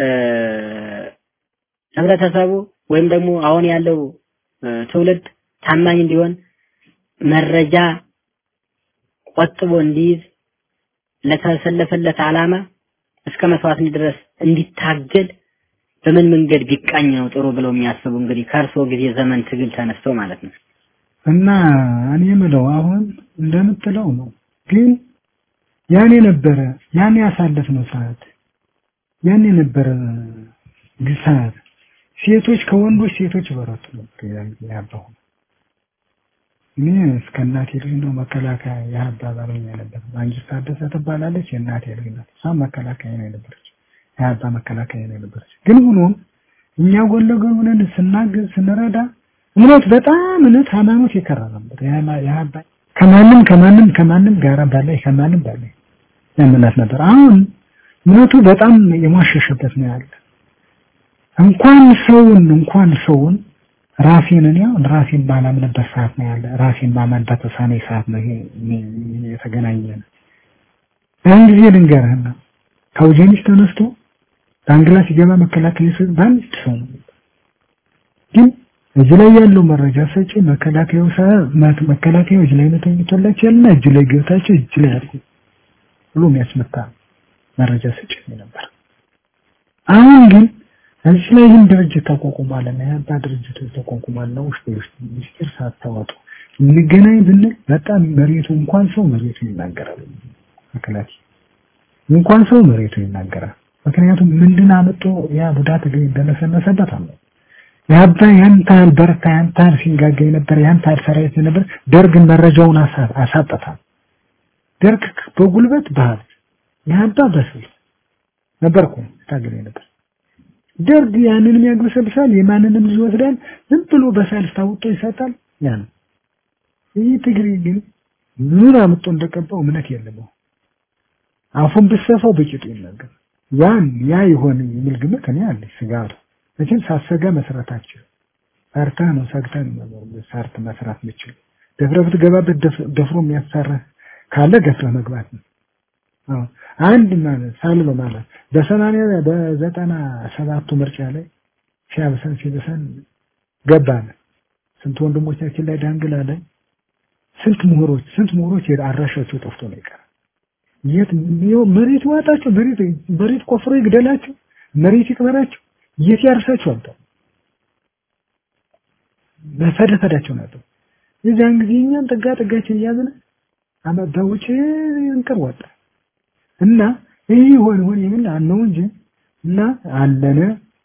ህብረተሰቡ ወይም ደግሞ አሁን ያለው ትውልድ ታማኝ እንዲሆን መረጃ ቆጥቦ እንዲይዝ ለተሰለፈለት ዓላማ እስከ መስዋዕት ድረስ እንዲታገል በምን መንገድ ቢቃኝ ነው ጥሩ ብለው የሚያስቡ እንግዲህ ከርሶ ጊዜ ዘመን ትግል ተነስተው ማለት ነው። እና እኔ የምለው አሁን እንደምትለው ነው ግን ያኔ ነበረ ያኔ ያሳለፍነው ሰዓት ያኔ ነበረ ግሳት ሴቶች ከወንዶች ሴቶች በረቱ ነበር ያባው እኔ እስከናቴ ልጅ ነው መከላከያ ያባ ባለኛ ነበር ማንጅስት ታደሰ ተባላለች የናቴ ልጅ ናት ሳም መከላከያ ነው ነበረች ያባ መከላከያ ነው ነበረች ግን ሆኖም እኛ ጎለጎል ሆነን ስናገዝ ስንረዳ እውነት በጣም እውነት ሃይማኖት ይከራ ነበር ያባ ከማንም ጋራ ባላይ ከማንም ባላይ ያመናት ነበር አሁን እውነቱ በጣም የማሸሸበት ነው ያለ እንኳን ሰውን ራሴን ባላምንበት ሰዓት ነው ያለ ራሴን ማመንበት ተሳነኝ ሰዓት ነው የተገናኘን እንግዲህ ልንገርህና ከውጀኒስ ተነስቶ ታንግላ ሲገባ መከላከያ ሰው ባንድ ሰው ነው ግን እዚህ ላይ ያለው መረጃ ሰጪ መከላከያው መከላከያው እዚህ ላይ ተኝቶላችሁ ያለና እዚህ ላይ ገብታችሁ እዚህ ላይ አድርጉ ብሎ የሚያስመታ መረጃ ሰጪ ነበር አሁን ግን እዚህ ላይ ይህን ድርጅት ተቋቁሟል እና ያባ ድርጅት ተቋቁሟል ነው ውስጥ ሚኒስትር ሳታወጡ እንገናኝ ብንል በጣም መሬቱ እንኳን ሰው መሬቱ ይናገራል መከላከያ እንኳን ሰው መሬቱ ይናገራል ምክንያቱም ምንድን አመጣ ያ ጉዳት ግን እንደነሰነሰበት አለ ያባ ያንታል በርታ ያንታል ሲንጋገኝ ነበር ያንታል ሰራዊት ነበር ደርግ መረጃውን አሳጣታል ደርግ በጉልበት ባህል ያባ በስል ነበርኩ ታገለ ነበር ደርግ ያንንም ያግበሰብሳል የማንንም ይወስዳል ዝም ብሎ በሳልስ ታውጦ ይሰጣል ያን ይህ ትግሪ ግን ምን አመጣ እንደቀባው ምነት የለም አፉን ብሰፋው በቂጡ ይናገር ያ ይሆን የሚል ግምት እኔ አለ ስጋቱ እቺን ሳሰጋ መስራታችሁ አርታ ነው ሳግታ ነው ሳርት መስራት ምችል ደፍረብት ገባበት ደፍሮ የሚያሳራ ካለ ገፍረ መግባት ነው አንድ ማለት ሳልሎ ማለት በ97 ምርጫ ላይ ሲያበሰን ገባን ስንት ወንድሞቻችን ላይ ዳንግላለ ስንት ምሁሮች አራሻቸው ጠፍቶ ነው ይቀር የት መሬት ዋጣቸው መሬት ቆፍሮ ይግደላቸው መሬት ይቅበራቸው የት ያርሳቸው አጣ በፈደፈዳቸው ነው የዛን ጊዜኛን ተጋጠጋችን ያዘነ አመዳውጭ እንቀር ወጣ እና ይሄ ሆነ ይሄን አነው እንጂ እና አለነ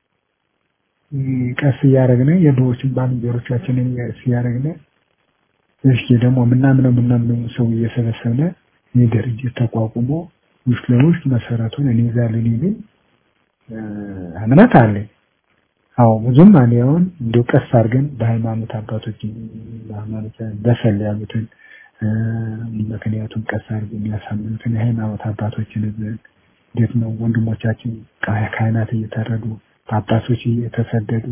ቀስ ያረግነ የዶችን ባንጀሮቻችንን ያረግነ እሺ ደግሞ ምናምን ሰው እየሰበሰበ የድርጅት ተቋቁሞ ውስጥ ለውስጥ መሰረቱን እንይዛለን ይል አምናት አለ አዎ ብዙም አንያውን እንደው ቀስ አድርገን በሃይማኖት አባቶች በሃይማኖት በሰል ያሉትን ምክንያቱም ቀስ አድርገን ያሳምኑትን የሃይማኖት አባቶችን እንዴት ነው ወንድሞቻችን ካህናት እየታረዱ ጳጳሶች እየተሰደዱ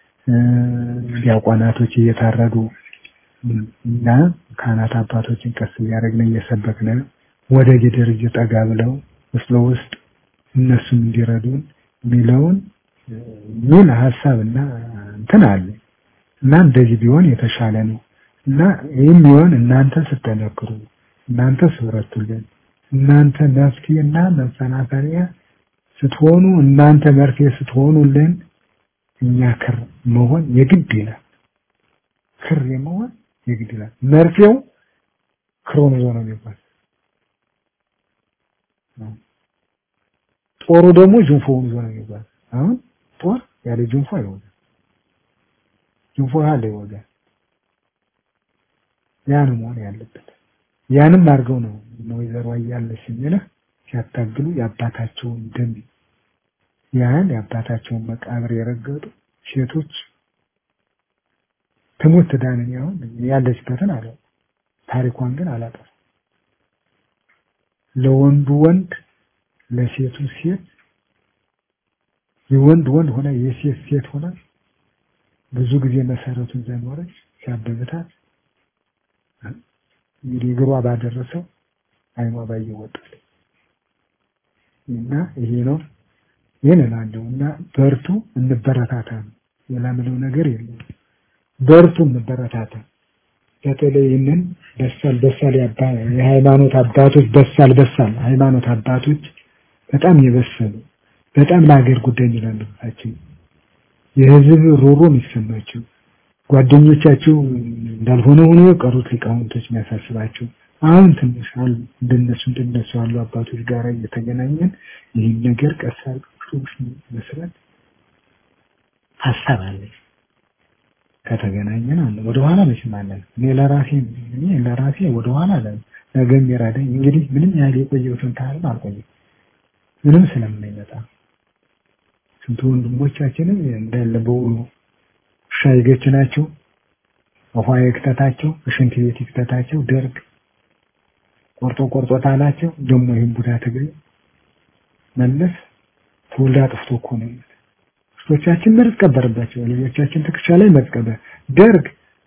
ዲያቆናቶች እየታረዱ እና ካህናት አባቶችን ቀስ እያደረግን እየሰበክን ወደ ጌደር እየጠጋ ብለው ውስጥ እነሱም እንዲረዱን ሚለውን ምን ሐሳብና እንትን አለ እና እንደዚህ ቢሆን የተሻለ ነው እና ይህም ቢሆን እናንተ ስትነክሩ እናንተ ስብረቱልን እናንተ መፍትሄና መፈናፈሪያ ስትሆኑ እናንተ መርፌ ስትሆኑልን እኛ ክር መሆን የግድ ይላል ክር መሆን የግድ ይላል መርፌው ክሮን ይዞ ነው የሚባል ጦሩ ደግሞ ጅንፎውን ይዞ ነው የሚባል አሁን ጦር ያለ ጅንፎ አይወጋ ጅንፎ ያለ ይወጋ ያን መሆን ያለበት ያንም አድርገው ነው ወይዘሮ አያለሽ የሚለው ሲያታግሉ ያባታቸውን ደም ያን ያባታቸውን መቃብር የረገጡ ሴቶች ትሙት ዳንን ያው ያለችበትን አለ ታሪኳን ግን አላጠፋ ለወንዱ ወንድ ለሴቱ ሴት የወንድ ወንድ ሆነ የሴት ሴት ሆነ ብዙ ጊዜ መሰረቱን ዘኖረች ሲያበብታት እንግዲህ ግሯ ባደረሰው አይኗ ባይወጣል እና ይሄ ነው የለናለውና በርቱ እንበረታታ የላምለው ነገር የለም በርቱ እንበረታታ በተለይንን በሳል የሃይማኖት አባቶች በሳል ሃይማኖት አባቶች በጣም የበሰሉ በጣም ለሀገር ጉዳይ ይላሉአችሁ የህዝብ ሮሮ የሚሰማቸው ጓደኞቻቸው እንዳልሆነ ሆኖ ቀሩት ሊቃውንቶች የሚያሳስባቸው አሁን ትንሽ እንደነሱ ያሉ አባቶች ጋር እየተገናኘን ይህን ነገር ቀሳል መስራት ሐሳብ አለ ከተገናኘን አለ ወደ ኋላ መስማለን እኔ ለራሴ ወደ ኋላ ነገም ይራደኝ እንግዲህ ምንም ያህል የቆየሁትን ታሪክ አልቆየም ምንም ስለማይመጣ ስንት ወንድሞቻችን እንዳለ በውሉ ሻይገች ናቸው ውሃ ይክተታቸው ሽንት ቤት ይክተታቸው ደርግ ቆርጦ ታላቸው ደሞ ይሄን ቡዳ ትግሬ መለስ ተወልዳ ጥፍቶ እኮ ነው እሶቻችን መርዝ ቀበረባቸው ልጆቻችን ትክሻ ላይ መጥቀበ ደርግ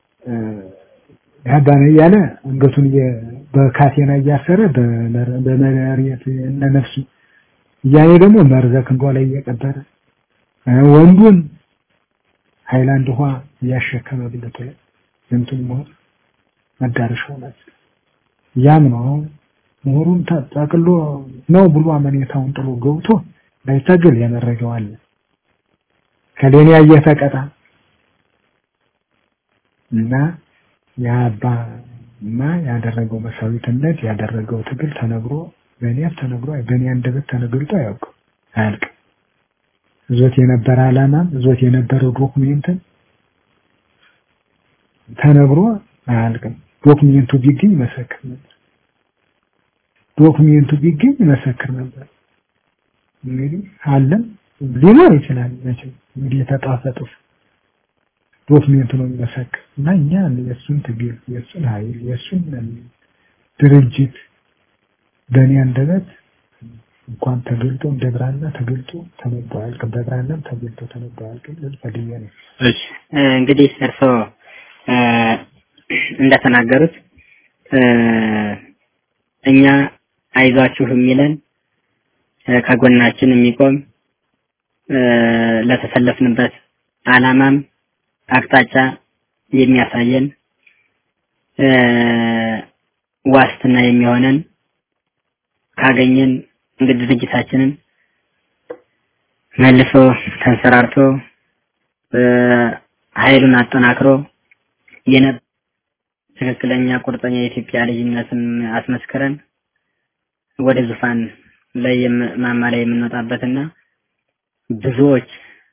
ያባነ ያለ አንገቱን በካቴና እያሰረ በመሪያት እና ነፍሱ ያኔ ደግሞ መርዘክ እንዷ ላይ እየቀበረ ወንዱን ሃይላንድ ውሃ ያሸከመ ብለቱ ላይ እንትን መዳረሻው ነው ያም ነው ምሁሩን ታጣቅሎ ነው ብሎ አመኔታውን ጥሎ ገብቶ ላይታገል ያመረገው አለ ከሌላ እየተቀጣ እና ያባማ ያደረገው መሳዊትነት ያደረገው ትግል ተነግሮ በእኔ አንደበት ተነግሮት አያልቅ ዞት የነበረ ዓላማ ዞት የነበረው ዶክመንት ተነግሮ አያልቅም ዶክመንቱ ቢገኝ መሰከር ነበር እንግዲህ አለም ሊኖር ይችላል እንግዲህ የተጣፈጠው ዶክመንቱ ነው መሰከር እና እኛ የሱን ትግል የሱን ኃይል የሱን ድርጅት በእኔ አንደበት እንኳን ተገልጦ እንደብራና ተገልጦ ተነባል ከበብራናም ተገልጦ ተነባል ግን ለፈዲያ ነው እሺ እንግዲህ እርሶ እንደተናገሩት እኛ አይዟችሁ የሚለን ከጎናችን የሚቆም ለተሰለፍንበት ዓላማም አቅጣጫ የሚያሳየን ዋስትና የሚሆነን ካገኘን እንግዲህ ድርጅታችንን መልሶ ተንሰራርቶ ኃይሉን አጠናክሮ ትክክለኛ ቁርጠኛ የኢትዮጵያ ልጅነትን አስመስከረን ወደ ዙፋን ላይ ማማ ላይ የምንወጣበትና ብዙዎች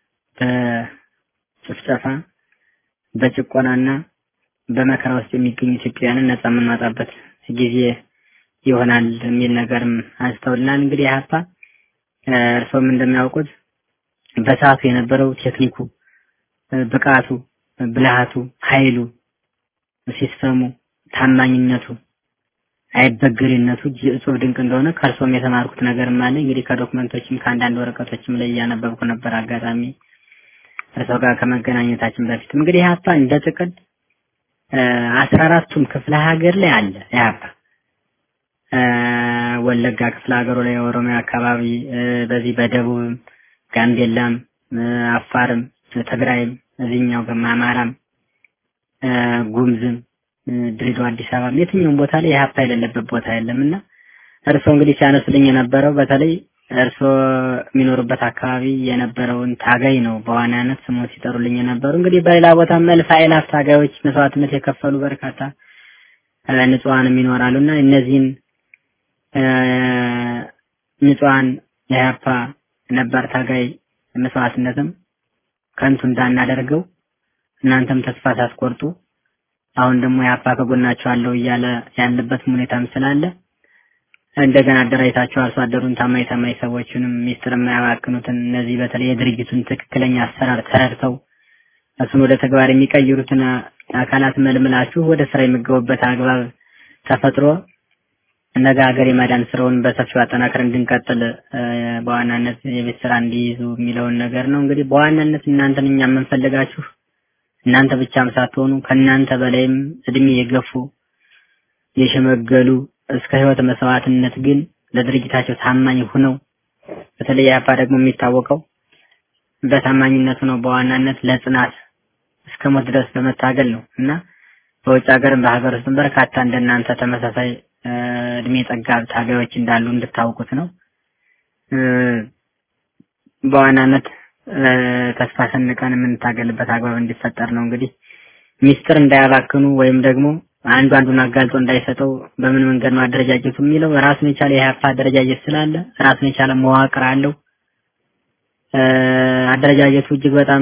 በጭፍጨፋ በጭቆናና በመከራ ውስጥ የሚገኙ ኢትዮጵያውያንን ነፃ የምንወጣበት ጊዜ ይሆናል የሚል ነገርም አስተውልናል። እንግዲህ ሀፓ እርሶም እንደሚያውቁት በሰዓቱ የነበረው ቴክኒኩ ብቃቱ ብልሃቱ ኃይሉ ሲስተሙ ታማኝነቱ አይበገሪነቱ እጹብ ድንቅ እንደሆነ ከርሶም የተማርኩት ነገር ማለት እንግዲህ ከዶክመንቶችም ከአንዳንድ ወረቀቶችም ላይ ያነበብኩ ነበር አጋጣሚ እርሶ ጋር ከመገናኘታችን በፊት እንግዲህ ኢህአፓ እንደ ጥቅል 14ቱም ክፍለ ሀገር ላይ አለ ኢህአፓ ወለጋ ክፍለ ሀገሩ ላይ ኦሮሚያ አካባቢ በዚህ በደቡብ ጋምቤላም አፋርም ትግራይም እዚህኛው በአማራም ጉምዝም ድሬዳዋ አዲስ አበባ የትኛውም ቦታ ላይ ኢህአፓ የሌለበት ቦታ የለምና እርሶ እንግዲህ ሲያነሱልኝ የነበረው በተለይ እርሶ የሚኖርበት አካባቢ የነበረውን ታጋይ ነው በዋናነት ስሙን ሲጠሩልኝ የነበሩ እንግዲህ በሌላ ቦታ መልስ አይላፍ ታጋዮች መስዋዕትነት የከፈሉ በርካታ ንጹሃንም ይኖራሉና እነዚህን ንጹሃን ኢህአፓ ነበር ታጋይ መስዋዕትነትም ከንቱ እንዳናደርገው እናንተም ተስፋ ሳትቆርጡ አሁን ደግሞ ኢህአፓ ከጎናችሁ አለው እያለ ያለበት ሁኔታም ስላለ እንደገና አደራይታችሁ አርሶ አደሩን ታማኝ ሰዎችንም ሚስጥር የማያባክኑትን እነዚህ በተለይ የድርጅቱን ትክክለኛ አሰራር ተረድተው እሱን ወደ ተግባር የሚቀይሩትን አካላት መልምላችሁ ወደ ስራ የሚገቡበት አግባብ ተፈጥሮ ነገ ሀገር የማዳን ስራውን በሰፊው አጠናክረን እንድንቀጥል በዋናነት የቤት ስራ እንዲይዙ የሚለውን ነገር ነው እንግዲህ በዋናነት እናንተን እኛ የምንፈልጋችሁ እናንተ ብቻም ሳትሆኑ ከናንተ በላይም እድሜ የገፉ የሸመገሉ እስከ ህይወት መስዋዕትነት ግን ለድርጅታቸው ታማኝ ሆነው በተለይ ኢህአፓ ደግሞ የሚታወቀው በታማኝነቱ ነው በዋናነት ለጽናት እስከ ሞት ድረስ በመታገል ነው እና በውጭ ሀገርም በሀገር ውስጥም በርካታ እንደናንተ ተመሳሳይ እድሜ ጠጋብ ታጋዮች እንዳሉ እንድታውቁት ነው በዋናነት ተስፋ ሰንቀን የምንታገልበት አግባብ እንዲፈጠር ነው እንግዲህ ሚስጥር እንዳያባክኑ ወይም ደግሞ አንዱን አጋልጦ እንዳይሰጠው በምን መንገድ ነው አደረጃጀቱ የሚለው ራሱን የቻለ የኢህአፓ አደረጃጀት ስላለ ራሱን የቻለ መዋቅር አለው አደረጃጀቱ እጅግ በጣም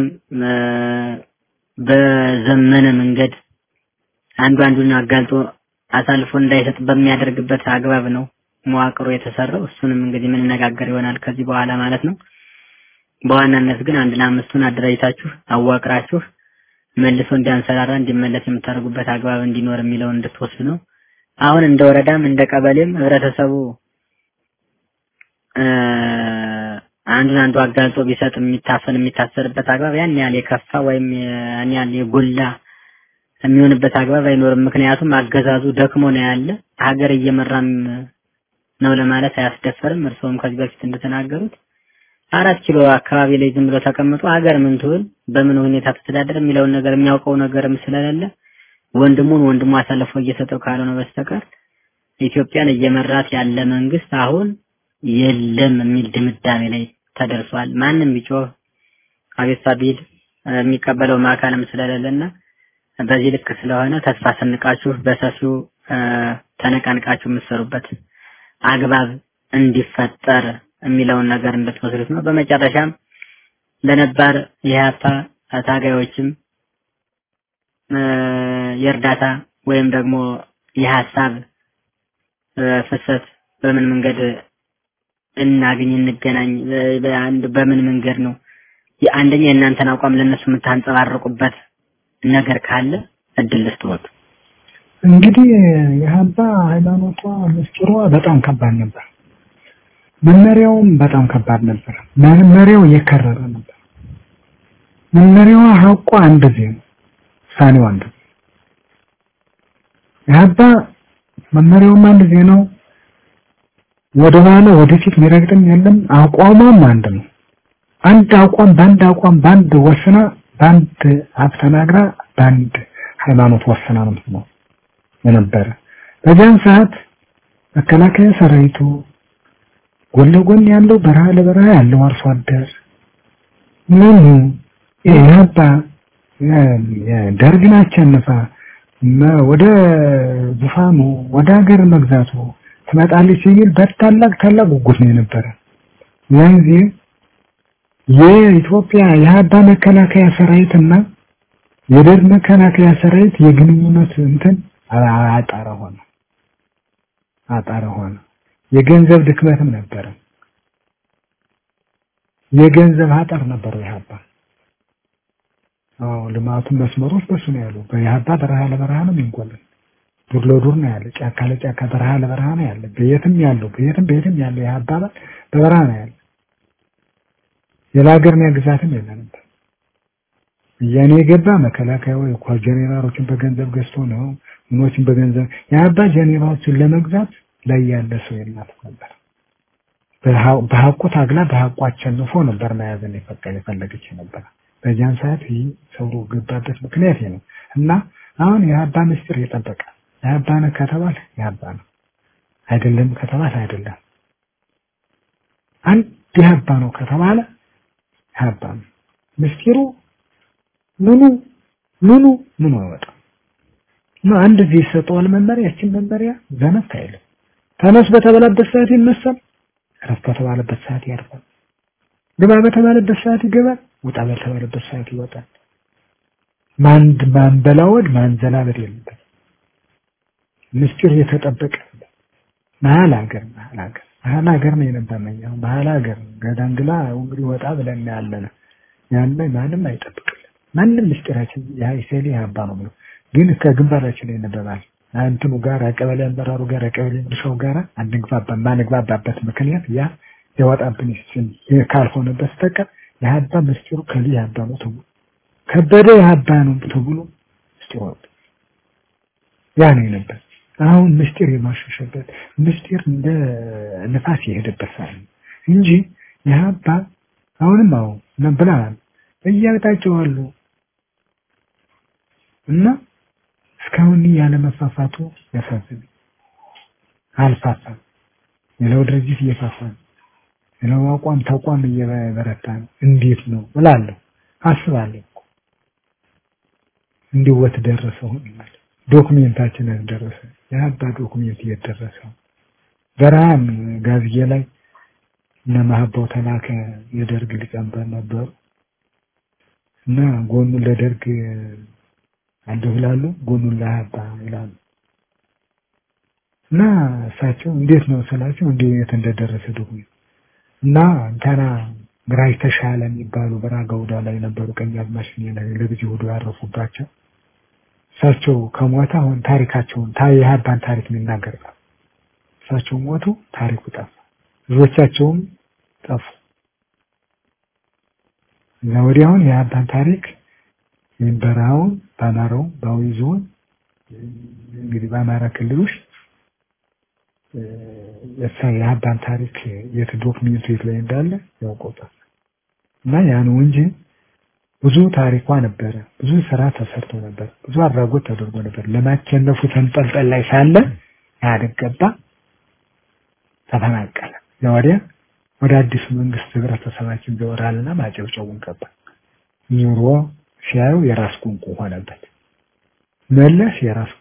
በዘመነ መንገድ አንዱን አጋልጦ አሳልፎ እንዳይሰጥ በሚያደርግበት አግባብ ነው መዋቅሩ የተሰራው እሱንም እንግዲህ ምን ነጋገር ይሆናል ከዚህ በኋላ ማለት ነው በዋናነት ግን አንድ ለአምስቱን አደረጃጀታችሁ አዋቅራችሁ መልሶ እንዲያንሰራራ እንዲመለስ የምታደርጉበት አግባብ እንዲኖር የሚለው እንድትወስዱ ነው አሁን እንደ ወረዳም እንደ ቀበሌም ህብረተሰቡ አንዱ አጋልጦ ቢሰጥ የሚታሰርበት አግባብ ያን ያህል የከፋ ወይም ያን ያህል የጎላ የሚሆንበት አግባብ አይኖርም ምክንያቱም አገዛዙ ደክሞ ነው ያለ ሀገር እየመራም ነው ለማለት አያስደፈርም እርሶም ከዚህ በፊት እንደተናገሩት 4 ኪሎ አካባቢ ላይ ዝም ብሎ ተቀምጦ ሀገር ምን ትሆን በምን ሁኔታ ተስተዳደር የሚለውን ነገር የሚያውቀው ነገርም ስለሌለ ወንድሙ አሳልፎ እየሰጠው ካልሆነ በስተቀር ኢትዮጵያን እየመራት ያለ መንግስት አሁን የለም የሚል ድምዳሜ ላይ ተደርሷል ማንንም ቢጮህ አቤት ቢል የሚቀበለው ማካለም ስለሌለና በዚህ ልክ ስለሆነ ተስፋ ሰንቃችሁ በሰፊው ተነቃንቃችሁ የምትሰሩበት አግባብ እንዲፈጠር የሚለውን ነገር እንድትወስዱት ነው በመጨረሻም ለነባር የኢህአፓ ታጋዮችም የእርዳታ ወይም ደግሞ የሐሳብ ፍሰት በምን መንገድ እንገናኝ በምን መንገድ ነው የአንደኛ የእናንተን አቋም ለነሱ የምታንጸባርቁበት ነገር ካለ እድል ልስጥዎት እንግዲህ የኢህአፓ ሃይማኖቷ ምስጢሯ በጣም ከባድ ነበር መመሪያውም በጣም ከባድ ነበር መመሪያው የከረረ ነበር መመሪያው ሐቋ እንደዚህ ነው ሳኔው አንድ ኢህአፓ መመሪያው እንደዚህ ነው ወደ ኋላ ወደፊት ሚረግጥም የለም አቋሟም አንድ ነው አንድ አቋም ባንድ ወስና ባንድ አፍተናግራ ባንድ ሃይማኖት ወስና ነው የነበረ በዚያን ሰዓት መከላከያ ሰራዊቱ ጎን ያለው በረሃ ለበረሃ ያለው አርሶ አደር ምን ኢህአፓ ደርግን አሸንፋ ወደ ዙፋኑ ወደ ሀገር መግዛቱ ትመጣለች ሲል በታላቅ ጉጉት ነው የነበረ ያንዚ የኢትዮጵያ የኢህአፓ መከላከያ ሰራዊትና የደርግ መከላከያ ሰራዊት የግንኙነት እንትን አጣራ ሆነ የገንዘብ ድክመትም ነበር የገንዘብ አጣር ነበር ኢህአፓ ልማቱን መስመሮች በሱ ነው ያለው። በያባ በረሃ ለበረሃ ነው የሚንቆልን። ዱር ለዱር ነው ያለ፣ ጫካ ለጫካ በረሃ ለበረሃ ነው ያለ። በየትም ያለው ያባ በበረሃ ነው ያለ። የላገር ነው ግዛትም የለንም። ያኔ የገባ መከላከያው ጀኔራሎችን በገንዘብ ገዝቶ ነው ምኖችን በገንዘብ ያባ ጀኔራሎችን ለመግዛት ላይ ያለ ሰው የላትም ነበር። በሐቁ ታግላ በሐቁ አሸንፎ ነበር መያዝን የፈለገች ነበር። በዚያን ሰዓት ይህ ሰው ገባበት ምክንያት ነው። እና አሁን የአባ ምስጢር የጠበቀ የአባ ነው ከተባለ የአባ ነው፣ አይደለም ከተባለ አይደለም። አንድ የአባ ነው ከተባለ የአባ ነው። ምስጢሩ ምኑ ወጣ ነው። አንድ ጊዜ ሰጠዋል መመሪያ። እቺ መመሪያ ዘመት አይደለም። ተነስ በተባለበት ሰዓት ይነሳል፣ ረፍ በተባለበት ሰዓት ያርፋል፣ ግባ በተባለበት ሰዓት ይገባል፣ ወጣ በተባለበት ሰዓት ይወጣል። ማንበላወድ ማንዘላበድ የለበት። ምስጢር የተጠበቀ መሀል ሀገር ነው የነበረው። መሀል ሀገር ገዳንግላ እንግዲህ ወጣ ብለን ያለነ ማንም አይጠብቅልን። ማንም ምስጢራችን ያይሰሊ ያባ ነው ብሎ ግን ከግንባራችን ላይ ነበራል። አንተኑ ጋር አቀበለ አመራሩ ጋር አቀበለ ምርሻው ጋር ማንግባባበት ምክንያት ያ የወጣብን ይስን ካልሆነ በስተቀር ያባ ምስጢሩ ከሊ ያባ ነው ተብሎ ከበደ ያባ ነው ተብሎ ምስጢሩ ያ ነው ነበር። አሁን ምስጢር የማሸሸበት ምስጢር እንደ ነፋስ የሄደበት ሳይሆን እንጂ ያባ አሁንም ነብላል እያጣጫዋሉ እና እስካሁን ያለ መፋፋቱ ያሳዝን አልፋፋም። የለው ድርጅት እየፋፋ ነው። የለው ተቋም እየበረታ ነው። እንዴት ነው እላለሁ አስባለሁ። እንዲወት ደረሰው ማለት ዶክመንታችን ደረሰ። ያባ ዶክመንት እየደረሰው በራም ጋዝዬ ላይ ለማህበው ተላከ። የደርግ ሊቀመንበር ነበሩ እና ጎኑ ለደርግ አንዱ ይላሉ፣ ጎኑ ለአባ ይላሉ። እና እሳቸው እንዴት ነው ስላቸው እንዴት እንደደረሰ ዶክመንት እና እንተና ግራይ ተሻለ የሚባሉ በራጋውዳ ላይ ነበሩ። ቀኛዝማች ላይ ለብዙ ሁሉ ያረፉባቸው እሳቸው ከሞታ አሁን ታሪካቸውን የአባን ታሪክ የሚናገር ነው። እሳቸው ሞቱ፣ ታሪኩ ጠፋ፣ ልጆቻቸውም ጠፉ። ወዲያውን የአባን ታሪክ በራውን ባማራው ባዊዞን እንግዲህ በአማራ ክልል ውስጥ የአባን ታሪክ የት ዶክመንት ላይ እንዳለ ያውቁታል። እና ያ ነው እንጂ ብዙ ታሪኳ ነበረ፣ ብዙ ስራ ተሰርቶ ነበር፣ ብዙ አድራጎት ተደርጎ ነበር። ለማቸነፉ ተንጠልጠል ላይ ሳለ ያደገባ ተፈናቀለ። ወደ አዲስ መንግስት ህብረተሰባችን ዘወራልና ማጨብጨቡን ገባ። ኑሮ ሲያዩ የራስ ቁንቁ ሆነበት። መለስ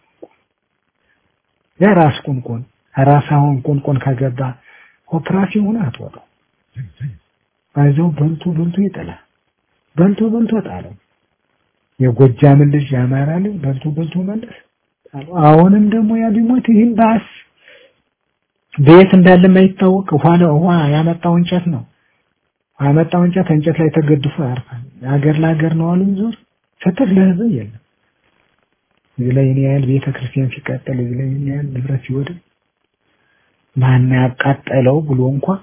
የራስ ቁንቁን ራሳውን ቁንቁን ከገባ ኦፕራሲዮን አትወጣው። ባይዘው በልቶ ይጠላል። በልቶ ጣለው። የጎጃም ልጅ ያማራ ልጅ በልቶ መለስ ጣለው። አሁንም ደግሞ ያ ቢሞት ይህን ባስ ቤት እንዳለ የማይታወቅ ውሃ ያመጣው እንጨት ነው። ያመጣው እንጨት ላይ ተገድፎ ያርፋል። ሀገር ለሀገር ነው አሉ ዙር ፍትህ ለህዝብ የለም። እዚህ ላይ እኔ ያህል ቤተክርስቲያን ሲቃጠል፣ እዚህ ላይ እኔ ያህል ንብረት ሲወድም ማን ያቃጠለው ብሎ እንኳን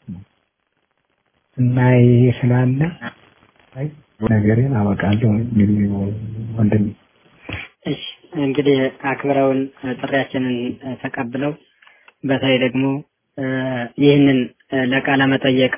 እና ይሄ ስላለ አይ ነገሬን አበቃለሁ እንግዲህ ወንድም። እሺ እንግዲህ አክብረውን ጥሪያችንን ተቀብለው በተለይ ደግሞ ይህንን ለቃለ መጠየቅ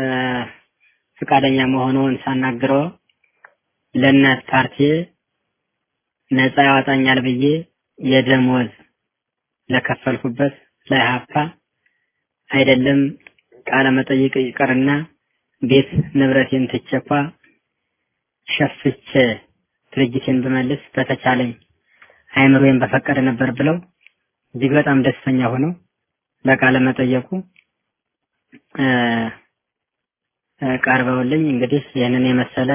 ፍቃደኛ መሆኑን ሳናግረው ለእናት ፓርቲ ነፃ ያወጣኛል ብዬ የደሞዝ ለከፈልኩበት ለኢህአፓ አይደለም ቃለ መጠይቅ ይቀርና ቤት ንብረቴን ትቸኳ ሸፍቼ ድርጅቴን በመልስ በተቻለኝ አይምሮዬን በፈቀደ ነበር ብለው እጅግ በጣም ደስተኛ ሆነው ለቃለ መጠየቁ ቀርበውልኝ እንግዲህ ይህንን የመሰለ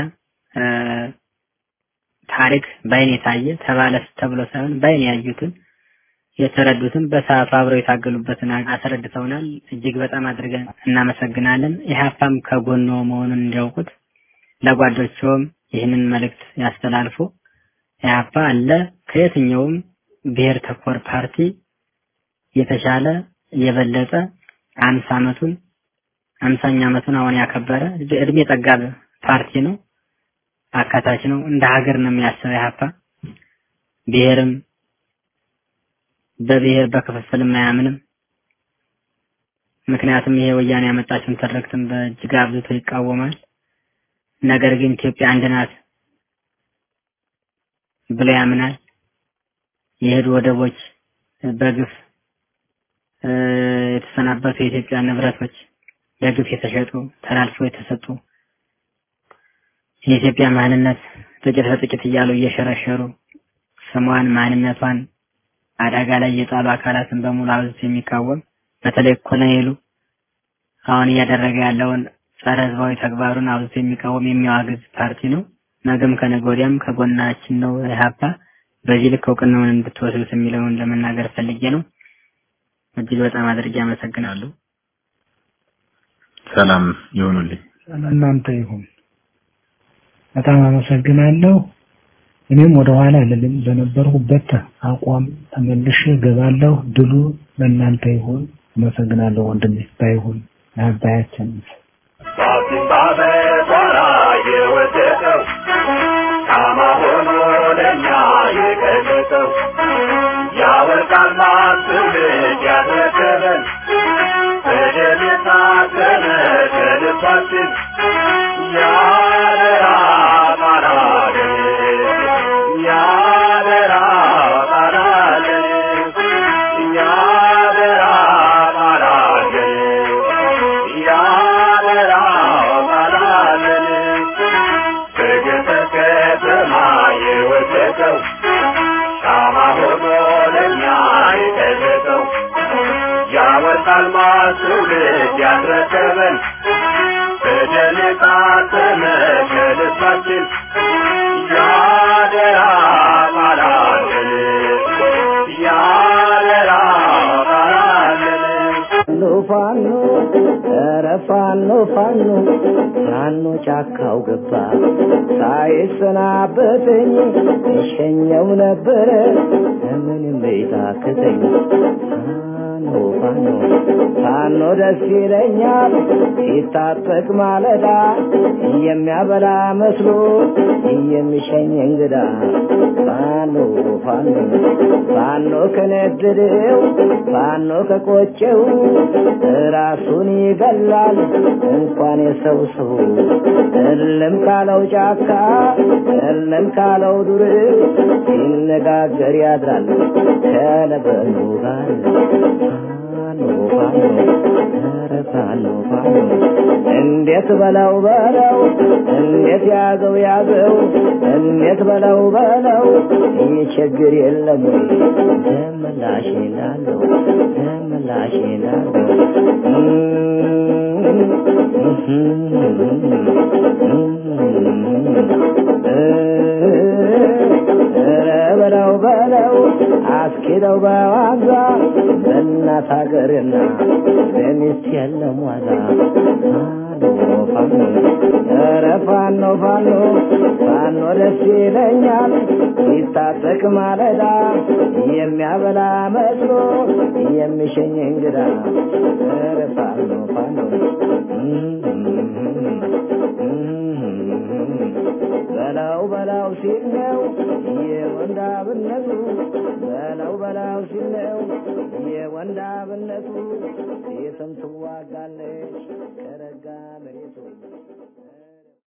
ታሪክ ባይኔ ታየ ተባለስ ተብሎ ሳይሆን ባይኔ ያዩትን የተረዱትን በሰዓቱ አብረው የታገሉበትን አስረድተውናል። እጅግ በጣም አድርገን እናመሰግናለን። ኢህአፓም ከጎኖ መሆኑን እንዲያውቁት ለጓዶቹም ይህንን መልእክት ያስተላልፉ። ኢህአፓ አለ ከየትኛውም ብሔር ተኮር ፓርቲ የተሻለ የበለጠ 50ኛ ዓመቱን አሁን ያከበረ እድሜ ጠጋብ ፓርቲ ነው። አካታች ነው። እንደ ሀገር ነው የሚያስበው ኢህአፓ። ብሔርም በብሔር በክፍፍልም አያምንም። ምክንያቱም ይሄ ወያኔ ያመጣችውን ትርክትን በእጅግ አብዝቶ ይቃወማል። ነገር ግን ኢትዮጵያ አንድ ናት ብሎ ያምናል። የሄዱ ወደቦች በግፍ የተሰናበቱ የኢትዮጵያ ንብረቶች በግፍ የተሸጡ ተላልፈው የተሰጡ የኢትዮጵያ ማንነት ጥቂት በጥቂት እያሉ እየሸረሸሩ ስሟን ማንነቷን አደጋ ላይ የጣሉ አካላትን በሙሉ አብዝቶ የሚቃወም በተለይ ኮሎኔሉ አሁን እያደረገ ያለውን ጸረ ህዝባዊ ተግባሩን አብዝቶ የሚቃወም የሚያወግዝ ፓርቲ ነው። ነገም ከነገ ወዲያም ከጎናችን ነው ኢህአፓ። በዚህ ልክ እውቅናውን እንድትወስዱት የሚለውን ለመናገር ፈልጌ ነው። እጅግ በጣም አድርጌ አመሰግናለሁ። ሰላም ይሁንልኝ። እናንተ ይሁን። በጣም አመሰግናለሁ። እኔም ወደ ኋላ ልልም በነበርኩበት አቋም ተመልሼ ገባለሁ። ድሉ ለእናንተ ይሁን። አመሰግናለሁ ወንድሜ ባይሁን አባያችን ባሲምባበ ጦራ የወደቀው ሻማ ሆኖ ለእኛ የገለጠው ያወርቃል ማስብት ያደረገን በደል የታተነ ከልባችን ያደራ ቃላለን ያደራ ቃላለን ያደራ ቃላለን ያደራ ቃላለን በገጠር ከተማ የወደቀው ሻማ ሆኖ ለእኛ የገለጠው ያወጣል ማስውልድ ያስረከበን በደል የታተመ ከልባችን ያደራ ቃላለን ያደራ ቃላለን ፋኖ ኧረ ፋኖ ፋኖ ፋኖ ጫካው ገባ ሳይሰናበተኝ እሸኘው ነበረ ምንም ቤታከተኝ ፋኖ ፋኖ ደስ ይለኛል ሲታጠቅ ማለዳ የሚያበላ መስሎ የሚሸኝ እንግዳ ፋኖ ፋኖ ከነደደው ፋኖ ከቆጨው ራሱን ይገላል እንኳን የሰው ሰው እልም ካለው ጫካ እልም ካለው ዱር ሲነጋገር ያድራል ከለበኑ ጋር ፋኖ እንዴት በለው እንዴት ያዘው እንዴት በለው ይህ ችግር የለም ወይ ደምላሽ ይላለው በለው አስኪደው በዋዛ በእናት ሀገርና በሚስት የለም ዋዛ ፋኖ ደስ ይለኛል ሲታጠቅ ማለዳ የሚያበላ መስሎ የሚሸኝ እንግዳ ፋኖ በላው ሲል ነው የወንዳብነቱ በላው ሲል ነው የወንዳብነቱ የትም ትዋጋለች